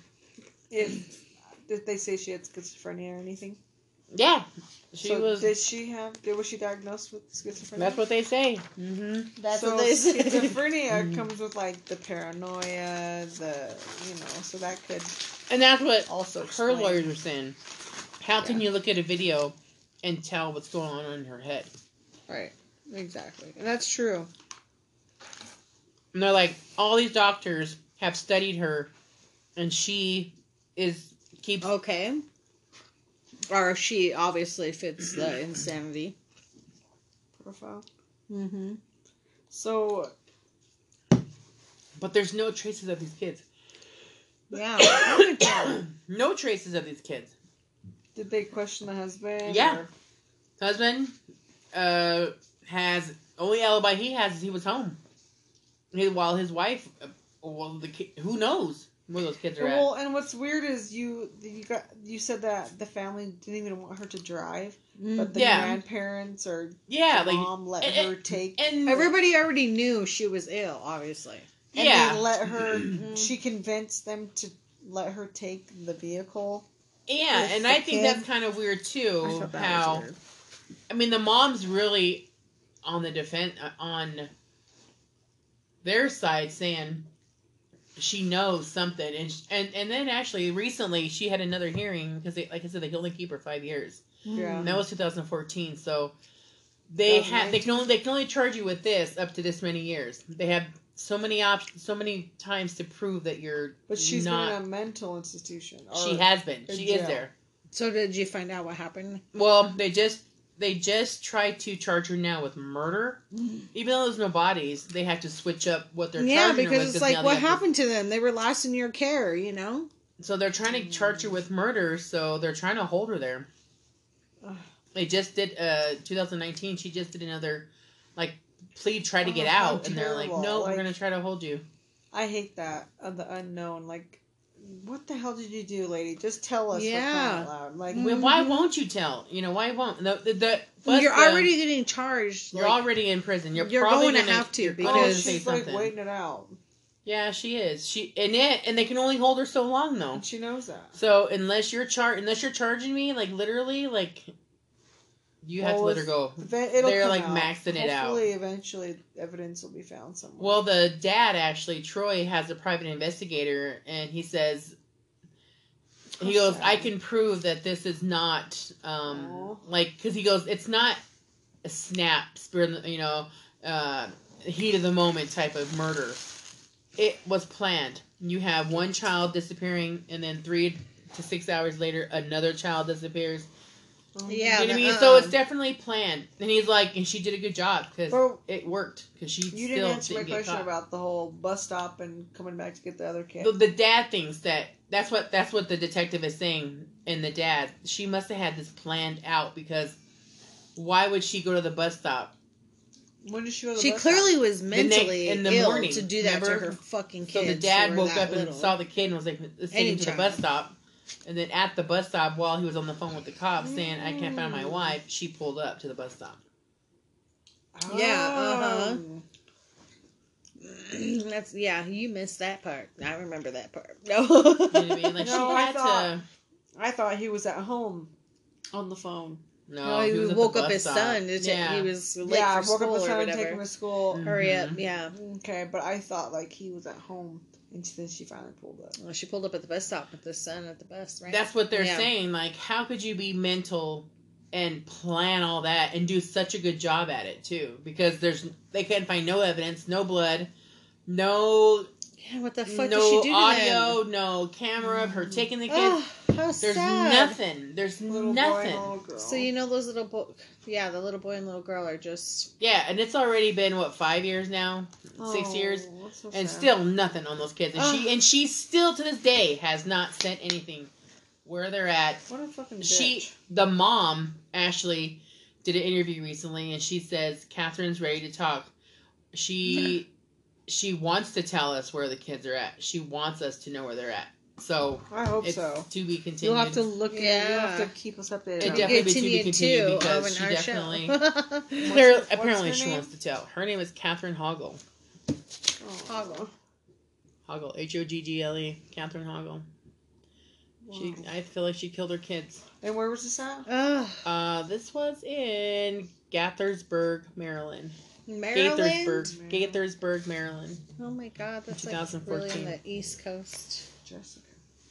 If did they say she had schizophrenia or anything? Yeah, she So was. Did she have? Did was she diagnosed with schizophrenia? That's what they say. Mm-hmm. That's so what they say. schizophrenia Mhm. comes with like the paranoia, the you know, so that could And that's what also her explain. lawyers were saying. How can Yeah. you look at a video and tell what's going on in her head? Right, exactly, and that's true. And they're like, all these doctors have studied her, and she is keeps. Okay. Or she obviously fits the insanity. Profile. Mm-hmm. So But there's no traces of these kids. Yeah. No traces of these kids. did they question the husband? Yeah. or- Husband uh, has only alibi he has is he was home. He, while his wife, uh, well, the kid, who knows? where those kids are at. Well, and what's weird is you you got you said that the family didn't even want her to drive, but the Yeah. grandparents or Yeah, the like mom let and- her take. and Everybody already knew she was ill, obviously. And yeah. they let her. She convinced them to let her take the vehicle. Yeah, with and the I think kid. that's kind of weird I too. thought that How was weird. I mean, the mom's really on the defense uh, on their side, saying she knows something, and sh- and and then actually recently she had another hearing because, they, like I said, they can only keep her five years. Yeah. And that was two thousand fourteen. So they have they can only they can only charge you with this up to this many years. They have so many options, so many times to prove that you're. But she's not. been in a mental institution. She or has been. in She is jail. there. So did you find out what happened? Well, they just they just tried to charge her now with murder, even though there's no bodies. They have to switch up what they're Yeah, charging her because with. it's 'cause like, now what they have to- happened to them? They were last in your care, you know? So they're trying to charge her with murder. So they're trying to hold her there. Ugh. They just did. Uh, twenty nineteen. She just did another, like, plea try to Oh, get how out, and they're like, terrible. "No, Like- we're gonna try to hold you." I hate that of the unknown. Like, what the hell did you do, lady? Just tell us. Yeah. For crying out loud. Like, Mm. Well, why Mhm. won't you tell? You know, why won't the the, the plus You're the- already getting charged. you're like, already in prison. You're, you're probably going to gonna- have to you're because- oh, gonna say she's like something. waiting it out, Yeah, she is. She and it and they can only hold her so long though. and she knows that. So unless you're char unless you're charging me, like literally, like you have Well, to let her if- go. Then it'll They're, come like, out. maxing it out. Hopefully, eventually, evidence will be found somewhere. Well, the dad actually, Troy, has a private investigator, and he says he How goes, sad. I can prove that this is not um Aw. like because he goes, it's not a snap, spirit, you know, uh, heat of the moment type of murder. It was planned. You have one child disappearing, and then three to six hours later, another child disappears. Um, Yeah. You know what I but, mean? uh, So it's definitely planned. And he's like, and she did a good job because Well, it worked. Because she you still didn't answer my didn't get question caught. about the whole bus stop and coming back to get the other kid. The, the dad thinks that that's what that's what the detective is saying. And the dad, she must have had this planned out because why would she go to the bus stop? When did she go to the She bus clearly stop? was mentally in the ill morning, to do that to remember? her fucking So kids. the dad who were woke that up and little. saw the kid and was like listening Any to the child. bus stop. And then at the bus stop, while he was on the phone with the cops saying, "I can't find my Mm. wife," she pulled up to the bus stop. Yeah, uh-huh. Oh. That's yeah. You missed that part. I remember that part. No. You know what I mean? Like No, she I had thought- to. I thought he was at home on the phone. No, No, he, was at the woke up bus his stop. son. To ta- Yeah. He was late yeah, I for woke school up his or son and whatever. take him to school. Mm. Hurry up, Mhm. yeah. Okay, but I thought like he was at home, and then she finally pulled up. Well, she pulled up at the bus stop with the son at the bus, right? That's what they're Yeah. saying. Like, how could you be mental and plan all that and do such a good job at it too? Because there's they can't find no evidence, no blood, no Yeah, what the fuck no did she do to audio, them? no camera of her taking the kids. Oh, how There's sad. nothing. There's Little boy nothing. and little girl. So you know those little bo- yeah, the little boy and little girl are just Yeah, and it's already been what five years now, six Oh, years, that's so and sad. still nothing on those kids. And Ugh. she and she still to this day has not sent anything where they're at. What a fucking bitch. She, the mom, Ashley, did an interview recently, and she says Catherine's ready to talk. She, she wants to tell us where the kids are at. She wants us to know where they're at. So I hope it's so. to be continued. You'll have to look. Yeah. You'll have Yeah. to keep us updated. It on definitely that. be to be continued too because of she our definitely- show. Clear, What's- apparently, what's her she name? wants to tell. Her name is Catherine Hoggle. Oh. Hoggle. Hoggle, H O G G L E, Catherine Hoggle. She, Wow. I feel like she killed her kids. And where was this at? Ugh, Uh, this was in Gaithersburg, Maryland. Maryland. Gaithersburg, Gaithersburg, Maryland. Oh my god, that's like twenty really fourteen. on the East Coast. Jessica.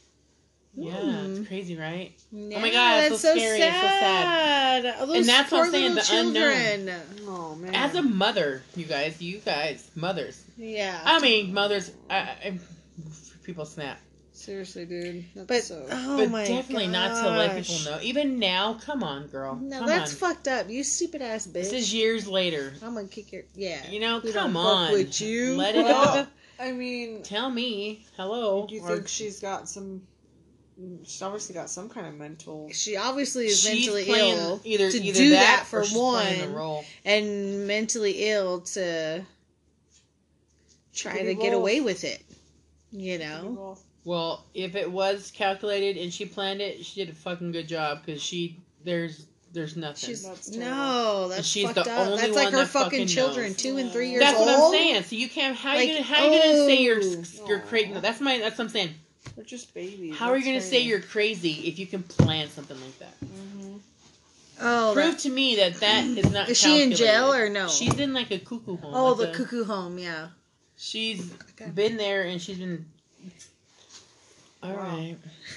Yeah, Hmm. it's crazy, right? Yeah, my God, it's that's so scary, it's so sad. Oh, those And that's what poor I'm saying, little the unknown. children. Oh man. As a mother, you guys, you guys, mothers. Yeah. I mean, mothers. I, I, people snap, Seriously, dude. That's but so. oh but my definitely not to let people gosh. know. Even now, come on, girl, No, come that's on. fucked up. You stupid ass bitch. This is years later. I'm gonna kick your yeah. You know, We come don't fuck on, with you. let it Well, go. I mean, Tell me, hello. do you or- think she's got some? She's obviously got some kind of mental. She obviously is She's mentally playing ill either to either do that, that for or she's playing the one, role. and mentally ill to try could to be get both. away with it. You know. Well, Well, if it was calculated and she planned it, she did a fucking good job because she there's there's nothing. She's That's terrible. no, that's She's fucked the up. only That's one like her that fucking fucking children, knows. two and three years That's old. what I'm saying. So you can't. How Like, you gonna how you gonna say you're oh. you're crazy? That's my that's what I'm saying. They're just babies. How are you That's gonna say crazy. you're crazy if you can plan something like that? Mhm. Oh, Prove that- to me that that is not. Is she in jail calculated. or no? She's in like a cuckoo home. oh, like the a- cuckoo home. Yeah. She's Okay. been there and she's been. All Wow. right.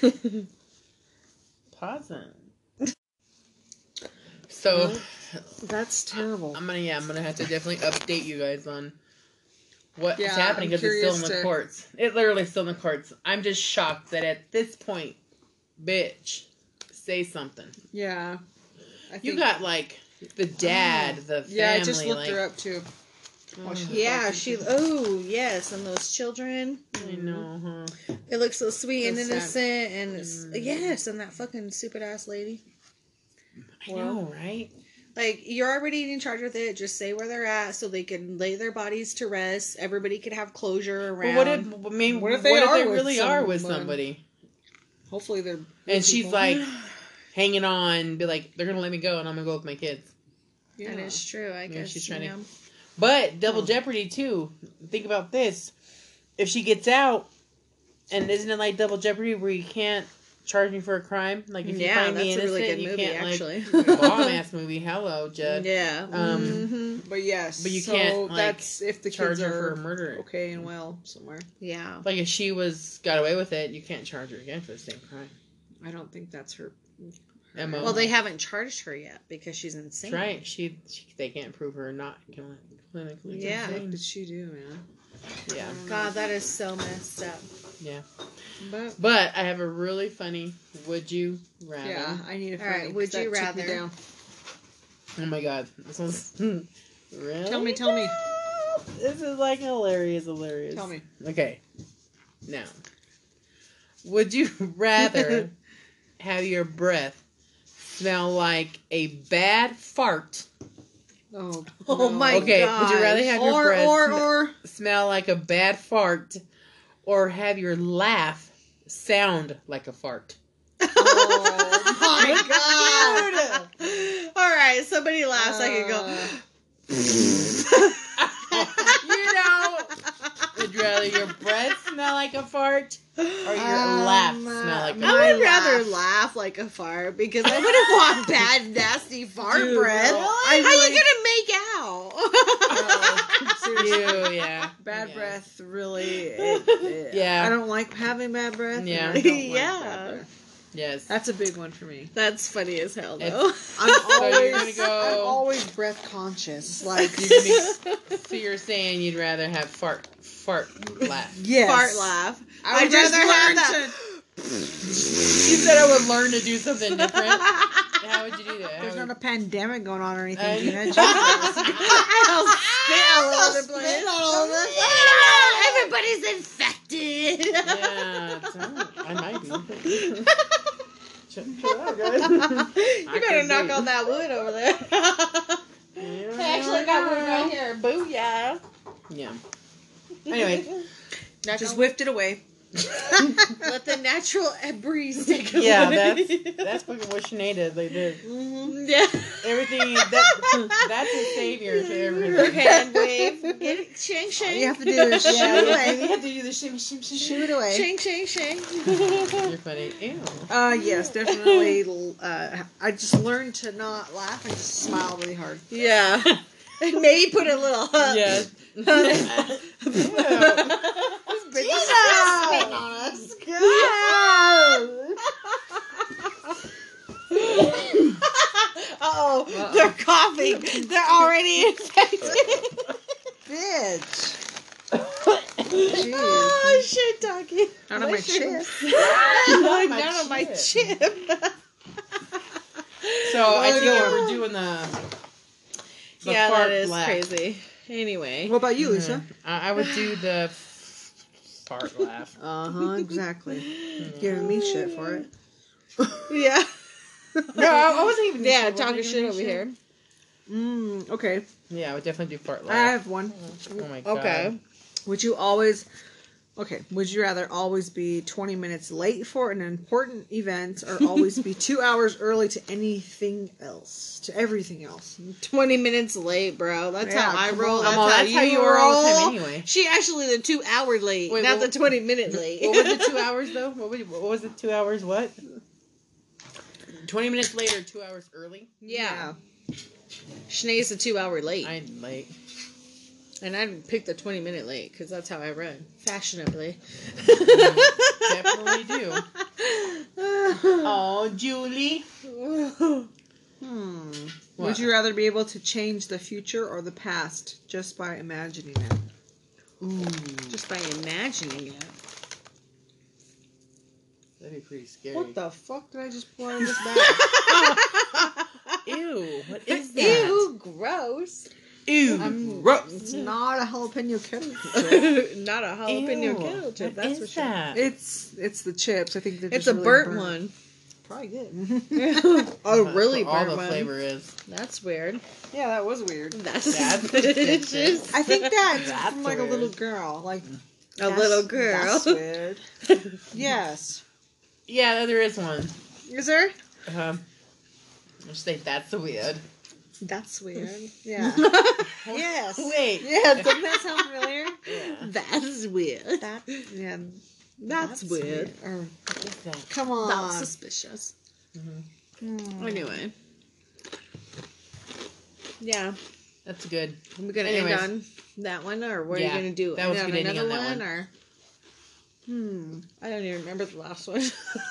Pausing. So, That's terrible. I'm gonna yeah, I'm gonna have to definitely update you guys on what's Yeah, happening I'm because it's still in curious the to- courts. It literally is still in the courts. I'm just shocked that at this point, bitch, say something. Yeah. I You think- got like the dad, the family. Yeah, I just looked like, her up too. While she was Yeah, watching she. T V. Oh, yes, and those children. I know, huh? It looks so sweet and That's sad. innocent, and it's, Mm. yes, and that fucking stupid ass lady. I know, right? Like, you're already in charge with it. Just say where they're at so they can lay their bodies to rest. Everybody can have closure But around. what if I mean? What What if if they they, are with really are with someone? somebody? Hopefully they're. And she's people. like hanging on, be like, they're gonna let me go, and I'm gonna go with my kids. Yeah. That is true, I Yeah, guess. she's trying to- yeah. But double Huh. jeopardy too. Think about this: if she gets out, and isn't it like double jeopardy where you can't charge me for a crime? Like if you Yeah, find me that's a innocent, really good you movie, can't actually. like bomb ass movie. Hello, Judd. Yeah. Um, hmm But yes, But you so can't, like, that's if the charge kids her are for murder. okay and well somewhere. Yeah. Like if she was got away with it, you can't charge her again for the same crime. I don't think that's her. M O. Well, they haven't charged her yet because she's insane. That's right. She, she they can't prove her not cli- clinically Yeah. What insane. did she do, man? Yeah. God, that is so messed up. Yeah. But But I have a really funny would you rather. yeah, I need a All right, funny, would 'cause you that took me rather? down. Oh my god. This one's really Tell me, tell me. This is like hilarious, hilarious. Tell me. Okay. Now, would you rather have your breath smell like a bad fart? Oh, Oh no. my Okay, God. would you rather have your Or breath or sm- or smell like a bad fart, or have your laugh sound like a fart? oh my god. All right, somebody laughs. I can go. You know, would you rather your breath smell like a fart, or your Um, laugh smell like a my I fart? would rather laugh. laugh like a fart because I wouldn't want bad, nasty fart Dude, breath. no, How I really- you gonna make out? Oh, seriously. You, yeah. Bad Yeah. breath, really. It, it- Yeah. I don't like having bad breath. and Yeah. I don't like Yeah. bad breath. Yes. That's a big one for me. That's funny as hell, It's- though. I'm So you're always, gonna go- I'm always breath conscious. Like, You're gonna be- so you're saying you'd rather have fart, fart laugh. yes. Fart laugh. I would I'd just rather have learn that. You said I would learn to do something different. How would you do that? How There's would- not a pandemic going on or anything, I- Gina. Jesus. I'll spit all I'll over the spit place. all over the Yeah, everybody's infected. Yeah, so- I might be. Check it out, guys. You I better could knock be. on that wood over there. Yeah, I actually got one right here. Booyah. Yeah. Anyway, Knock Just on- whiffed it away. let the natural breeze take it yeah, away. that's that's fucking what Sinead did. They did Mhm. Yeah. everything. That, that's a savior to everything. Hand wave. Get it. Shang All shang. you have to do is shoo Yeah, it you away. have to do the shimmy, shimmy, Shoo shimmy. it away. Shang shang shang. You're funny. Ew. Uh, yes, definitely. Uh, I just learned to not laugh and just smile really hard. Yeah. Maybe put a little. Uh, Yeah. Ew. Spitting on us. Uh-oh, Uh-oh. they're coughing. They're already infected. Bitch. Oh, shit, doggy. Not on my chip. Not my on my chip. chip. So I think Well, if we're doing the, the yeah, fart that is laugh, crazy. Anyway. What about you, Lisa? I, I would do the f- fart laugh. Uh huh, exactly. Giving me shit for it. Yeah. No, I, I wasn't even. Yeah, wasn't talking even shit over here. Mm, okay. Yeah, I would definitely do fart I laugh. have one. Oh my god. Okay. Would you always Okay, would you rather always be twenty minutes late for an important event or always be two hours early to anything else? To everything else? twenty minutes late, bro. That's Yeah, how I come roll. on. That's, Well, how, that's you how you were all the time roll. anyway. She actually the two hour late, Wait, not what- the twenty minute late. What was the two hours though? What, would, what was it? Two hours what? Twenty minutes later, two hours early. Yeah. Shanae's a two hour late. I'm late. And I'd pick the twenty minute late because that's how I run. Fashionably. Definitely do. Oh, Julie. Hmm. What? Would you rather be able to change the future or the past just by imagining it? Ooh, Just by imagining it. that'd be pretty scary. What the fuck did I just pour out of this bag? Ew, what is that? Ew, gross. Ew, I'm- gross. It's not a jalapeno kettle chip. Not a jalapeno Ew, kettle chip, what that's is for sure. that? It's it's the chips. I think they're It's just a really burnt burnt. one. Probably good. A really For all burnt the one. flavor is. That's weird. Yeah, that was weird. That's, That's suspicious. I think that's, That's from like weird. a little girl. Like A that's- little girl. That's weird. Yes. Yeah, there is one. Is there? Um, just say that's weird. That's weird. Yeah. Yes. Wait. Yeah, doesn't that sound familiar? Yeah. That's weird. That yeah. That's, weird. Or, What is that? come on. That's suspicious. Hmm. Anyway. Yeah. That's good. Are we gonna Anyways. end on that one, or what Yeah, are you gonna do? that was End good ending another on that one, one. or Hmm. I don't even remember the last one.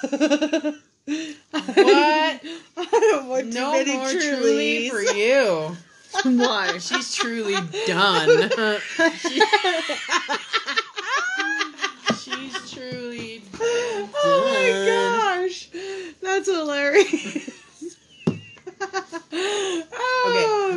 What? I don't want too No many more Trulies. truly for you. Why? She's truly done. She's truly done. Oh my gosh, that's hilarious. Oh.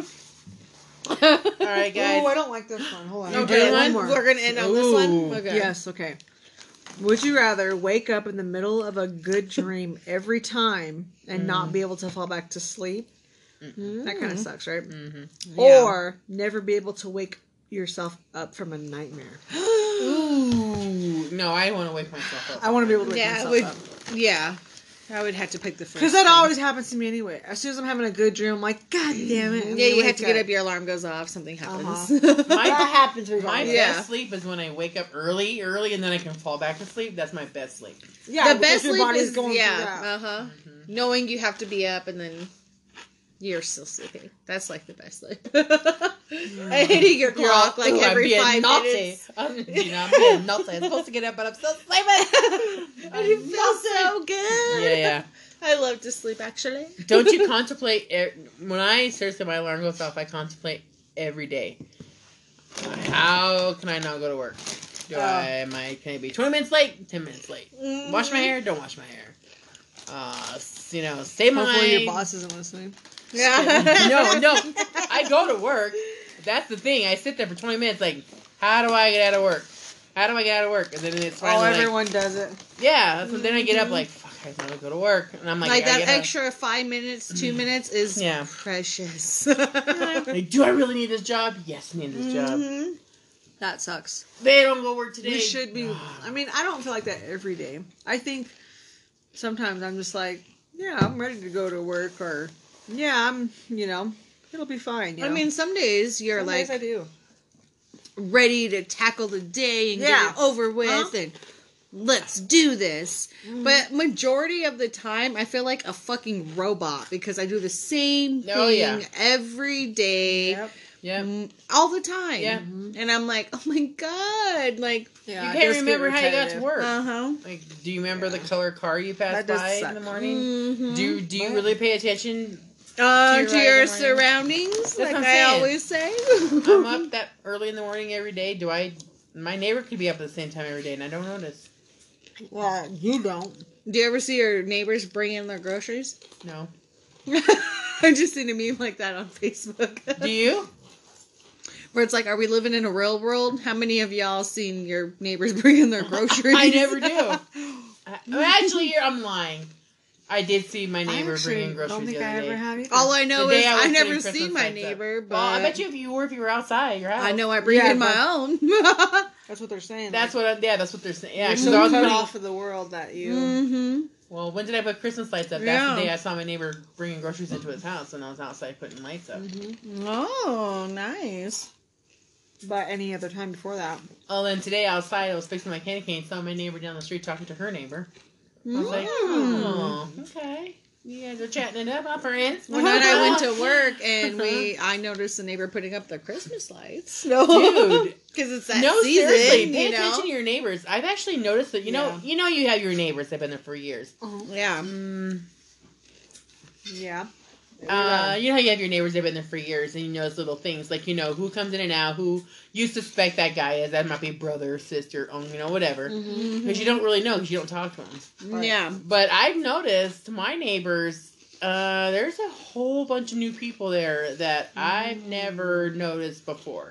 All right, guys. Oh, I don't like this one. Hold on. Okay, Okay, one more. we're gonna end on this one. Ooh. Okay. Yes, okay. Would you rather wake up in the middle of a good dream every time and not be able to fall back to sleep? That kind of sucks, right? Mm-hmm. Or never be able to wake yourself up from a nightmare. Ooh. No, I want to wake myself up. I want to be able to wake Yeah, I myself would. up. Yeah, I would have to pick the first. Because that thing. always happens to me anyway. As soon as I'm having a good dream, I'm like, God damn it. I'm Yeah, gonna you have wake to get up. Your alarm goes off. Something happens. Uh-huh. My, That happens my regardless. Yeah. best sleep is when I wake up early, early, and then I can fall back to sleep. That's my best sleep. Yeah, the because best your sleep body's is going through yeah, that. uh huh. Mm-hmm. Knowing you have to be up and then you're still sleeping. That's like the best sleep. And hitting your You're all- clock like Ooh, I'm every being five naughty. minutes. I'm, you know, I'm being naughty. I'm supposed to get up, but I'm still sleeping. And you feel so good. Yeah, yeah. I love to sleep actually. Don't you contemplate e- when I seriously my alarm goes off? I contemplate every day. How can I not go to work? Do Oh. I am I can I be twenty minutes late? Ten minutes late. Mm. Wash my hair? Don't wash my hair. Uh, s- you know, say my. Hopefully your boss isn't listening. Yeah. no, no. I go to work. That's the thing. I sit there for twenty minutes. Like, how do I get out of work? How do I get out of work? And then it's Oh, finally like, everyone does it. yeah. So then I get up like, fuck, I want to go to work, and I'm like, Like I that get up. extra five minutes, two minutes is Yeah. precious. Like, do I really need this job? Yes, I need this job. Mhm. That sucks. They don't go work today. We should be. I mean, I don't feel like that every day. I think sometimes I'm just like, yeah, I'm ready to go to work, or yeah, I'm, you know, it'll be fine. You I know? mean, some days you're Some like days I do. ready to tackle the day and Yeah. get it over with Huh? and let's do this. Mm-hmm. But majority of the time, I feel like a fucking robot because I do the same thing Oh, yeah. every day, Yep. Yeah. mm, all the time. Yeah. And I'm like, oh my god, like, Yeah, You it can't does get remember how you got to repetitive. work. uh huh. Like, do you remember the Yeah. color car you passed That does by suck. in the morning? Mm-hmm. Do you, do you What? really pay attention? Uh, to to your your ride in the morning? surroundings, like what I'm I saying. always say. I'm up that early in the morning every day. Do I? My neighbor could be up at the same time every day, and I don't notice. Well, you don't. Do you ever see your neighbors bring in their groceries? No. I just seen a meme like that on Facebook. Do you? Where it's like, are we living in a real world? How many of y'all seen your neighbors bring in their groceries? I never do. I, well, actually, you're, I'm lying. I did see my I neighbor actually bringing groceries don't think the I other ever day. have either. All I know The day is I was I getting never Christmas seen my lights up. neighbor, but Well, I bet you if you were, if you were outside your house. I know I bring Yeah, in my but- own. That's what they're saying. That's like, what. I, yeah, that's what they're saying. Yeah, you're 'cause so I was cut putting, off of the world that you. Mm-hmm. Well, when did I put Christmas lights up? That's Yeah. the day I saw my neighbor bringing groceries into his house, and I was outside putting lights up. Mm-hmm. Oh, nice. But any other time before that. Oh, then today outside, I was fixing my candy cane, saw my neighbor down the street talking to her neighbor. I was like, Mm. oh, okay. You guys are chatting it up, my friends. One night I went to work and we, I noticed the neighbor putting up the Christmas lights. No, Dude. because it's that No, season. seriously, pay you know? attention to your neighbors. I've actually noticed that, you know, Yeah. you know you have your neighbors that have been there for years. Yeah. Mm, Yeah. Uh, you know how you have your neighbors that have been there for years, and you notice little things like, you know, who comes in and out, who you suspect that guy is. That might be brother, sister, uncle, you know, whatever. Because Mm-hmm. you don't really know because you don't talk to them. Right. Yeah. But I've noticed my neighbors, uh, there's a whole bunch of new people there that I've never noticed before.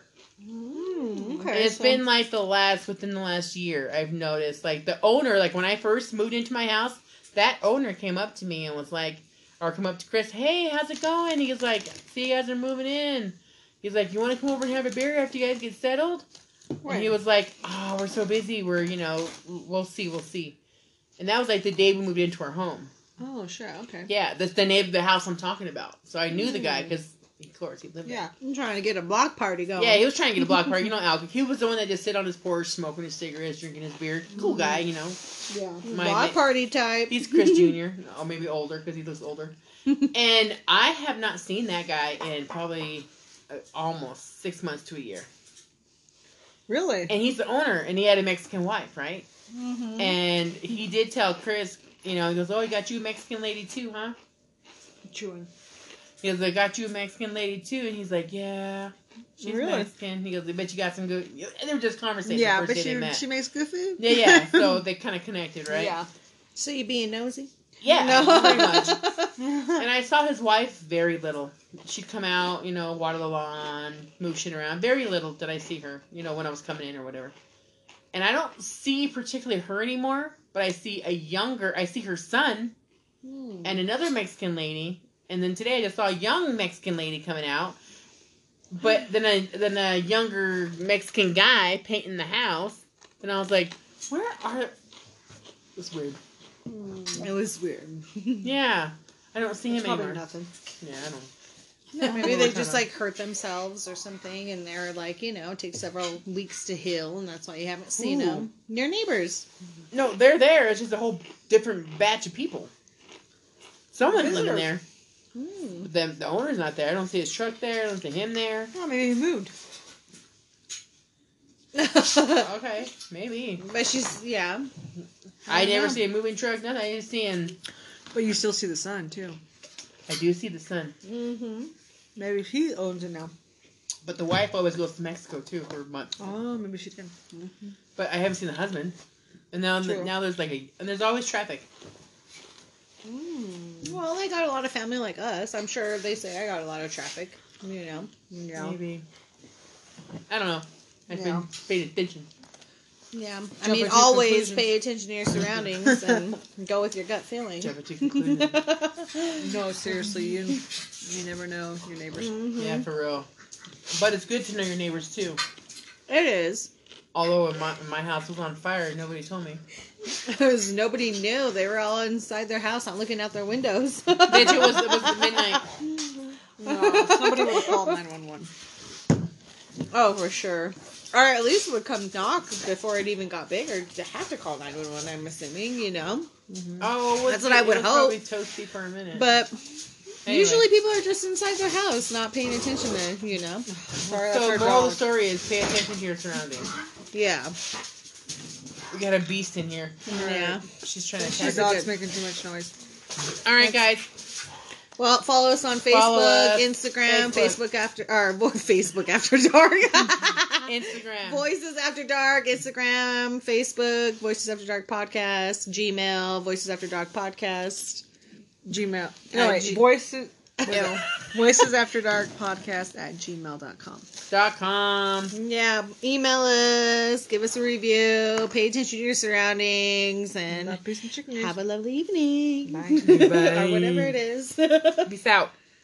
Mm, And okay. it's so- been like the last, within the last year, I've noticed. Like the owner, like when I first moved into my house, that owner came up to me and was like, or come up to Chris, hey, how's it going? He was like, see, you guys are moving in. He's like, you want to come over and have a beer after you guys get settled? And he was like, oh, we're so busy. We're, you know, we'll see, we'll see. And that was like the day we moved into our home. Oh, shit. Okay. Yeah, that's the name of the house I'm talking about. So I knew the guy because, of course, he lived there. Yeah. I'm trying to get a block party going. Yeah, he was trying to get a block party. You know, Alec. He was the one that just sit on his porch, smoking his cigarettes, drinking his beer. Cool guy, you know. Yeah. My block na- party type. He's Chris Junior or maybe older because he looks older. And I have not seen that guy in probably uh, almost six months to a year. Really? And he's the owner, and he had a Mexican wife, right? Mm-hmm. And he did tell Chris, you know, he goes, "Oh, he got you a Mexican lady too, huh?" Chewing. He goes, "I got you a Mexican lady too," and he's like, "Yeah, she's Really? Mexican." He goes, "I bet you got some good." And they were just conversations. Yeah, first but day they she, met. she makes good food. Yeah, yeah. So they kind of connected, right? Yeah. So you being nosy? Yeah, No. pretty much. And I saw his wife very little. She'd come out, you know, water the lawn, move shit around. Very little did I see her, you know, when I was coming in or whatever. And I don't see particularly her anymore, but I see a younger, I see her son Hmm. and another Mexican lady. And then today I just saw a young Mexican lady coming out. But then a, then a younger Mexican guy painting the house. And I was like, where are... It was weird. It was weird. Yeah. I don't see him Probably anymore. nothing. Yeah, I don't... Yeah, maybe They they were just kinda- like hurt themselves or something, and they're like, you know, take several weeks to heal, and that's why you haven't seen Ooh. them. They're neighbors. No, they're there. It's just a whole different batch of people. Someone's living there. Hmm. But the, the owner's not there. I don't see his truck there. I don't see him there. Oh, maybe he moved. Okay, maybe. But she's yeah. I, don't never know. see a moving truck. Nothing. I just seeing. But you still see the sun, too. I do see the son. Mm-hmm. Maybe he owns it now. But the wife always goes to Mexico too for months. Oh, maybe she can. But I haven't seen the husband. And now, True. now there's like a and there's always traffic. Mm. Well, they got a lot of family like us. I'm sure they say I got a lot of traffic. You know. Yeah. Maybe. I don't know. I've Yeah. been paying attention. Yeah. I Jump mean, into always conclusions. pay attention to your surroundings and go with your gut feeling. Jump to conclusion. No, seriously, you you never know your neighbors. Mhm. Yeah, for real. But it's good to know your neighbors too. It is. Although when my, when my house was on fire, nobody told me. Because nobody knew. They were all inside their house, not looking out their windows. Bitch, it was it was the midnight. No, somebody would have called nine one one. Oh, for sure. Or at least would come knock before it even got bigger to have to call nine one one, I'm assuming, you know? Oh, it was, That's what I would it was hope. Probably toasty for a minute. But Anyway. usually people are just inside their house, not paying attention to, you know? Sorry, that's so our moral of dog. the story is pay attention to your surroundings. Yeah. We got a beast in here. Yeah. She's trying to Your attack us. dog's good. making too much noise. All right, guys. Well, follow us on Facebook, Follow us. Instagram, Facebook. Facebook, after, or Facebook after dark. Instagram. Voices After Dark, Instagram, Facebook, Voices After Dark Podcast, Gmail, Voices After Dark Podcast. Gmail. Uh, No, wait. G- Voices. No. Voices After Dark Podcast at gmail dot com. Dot com. Yeah, email us, give us a review, pay attention to your surroundings, and Love, peace, and chicken. have a lovely evening. Bye. Bye. Or whatever it is. Peace out.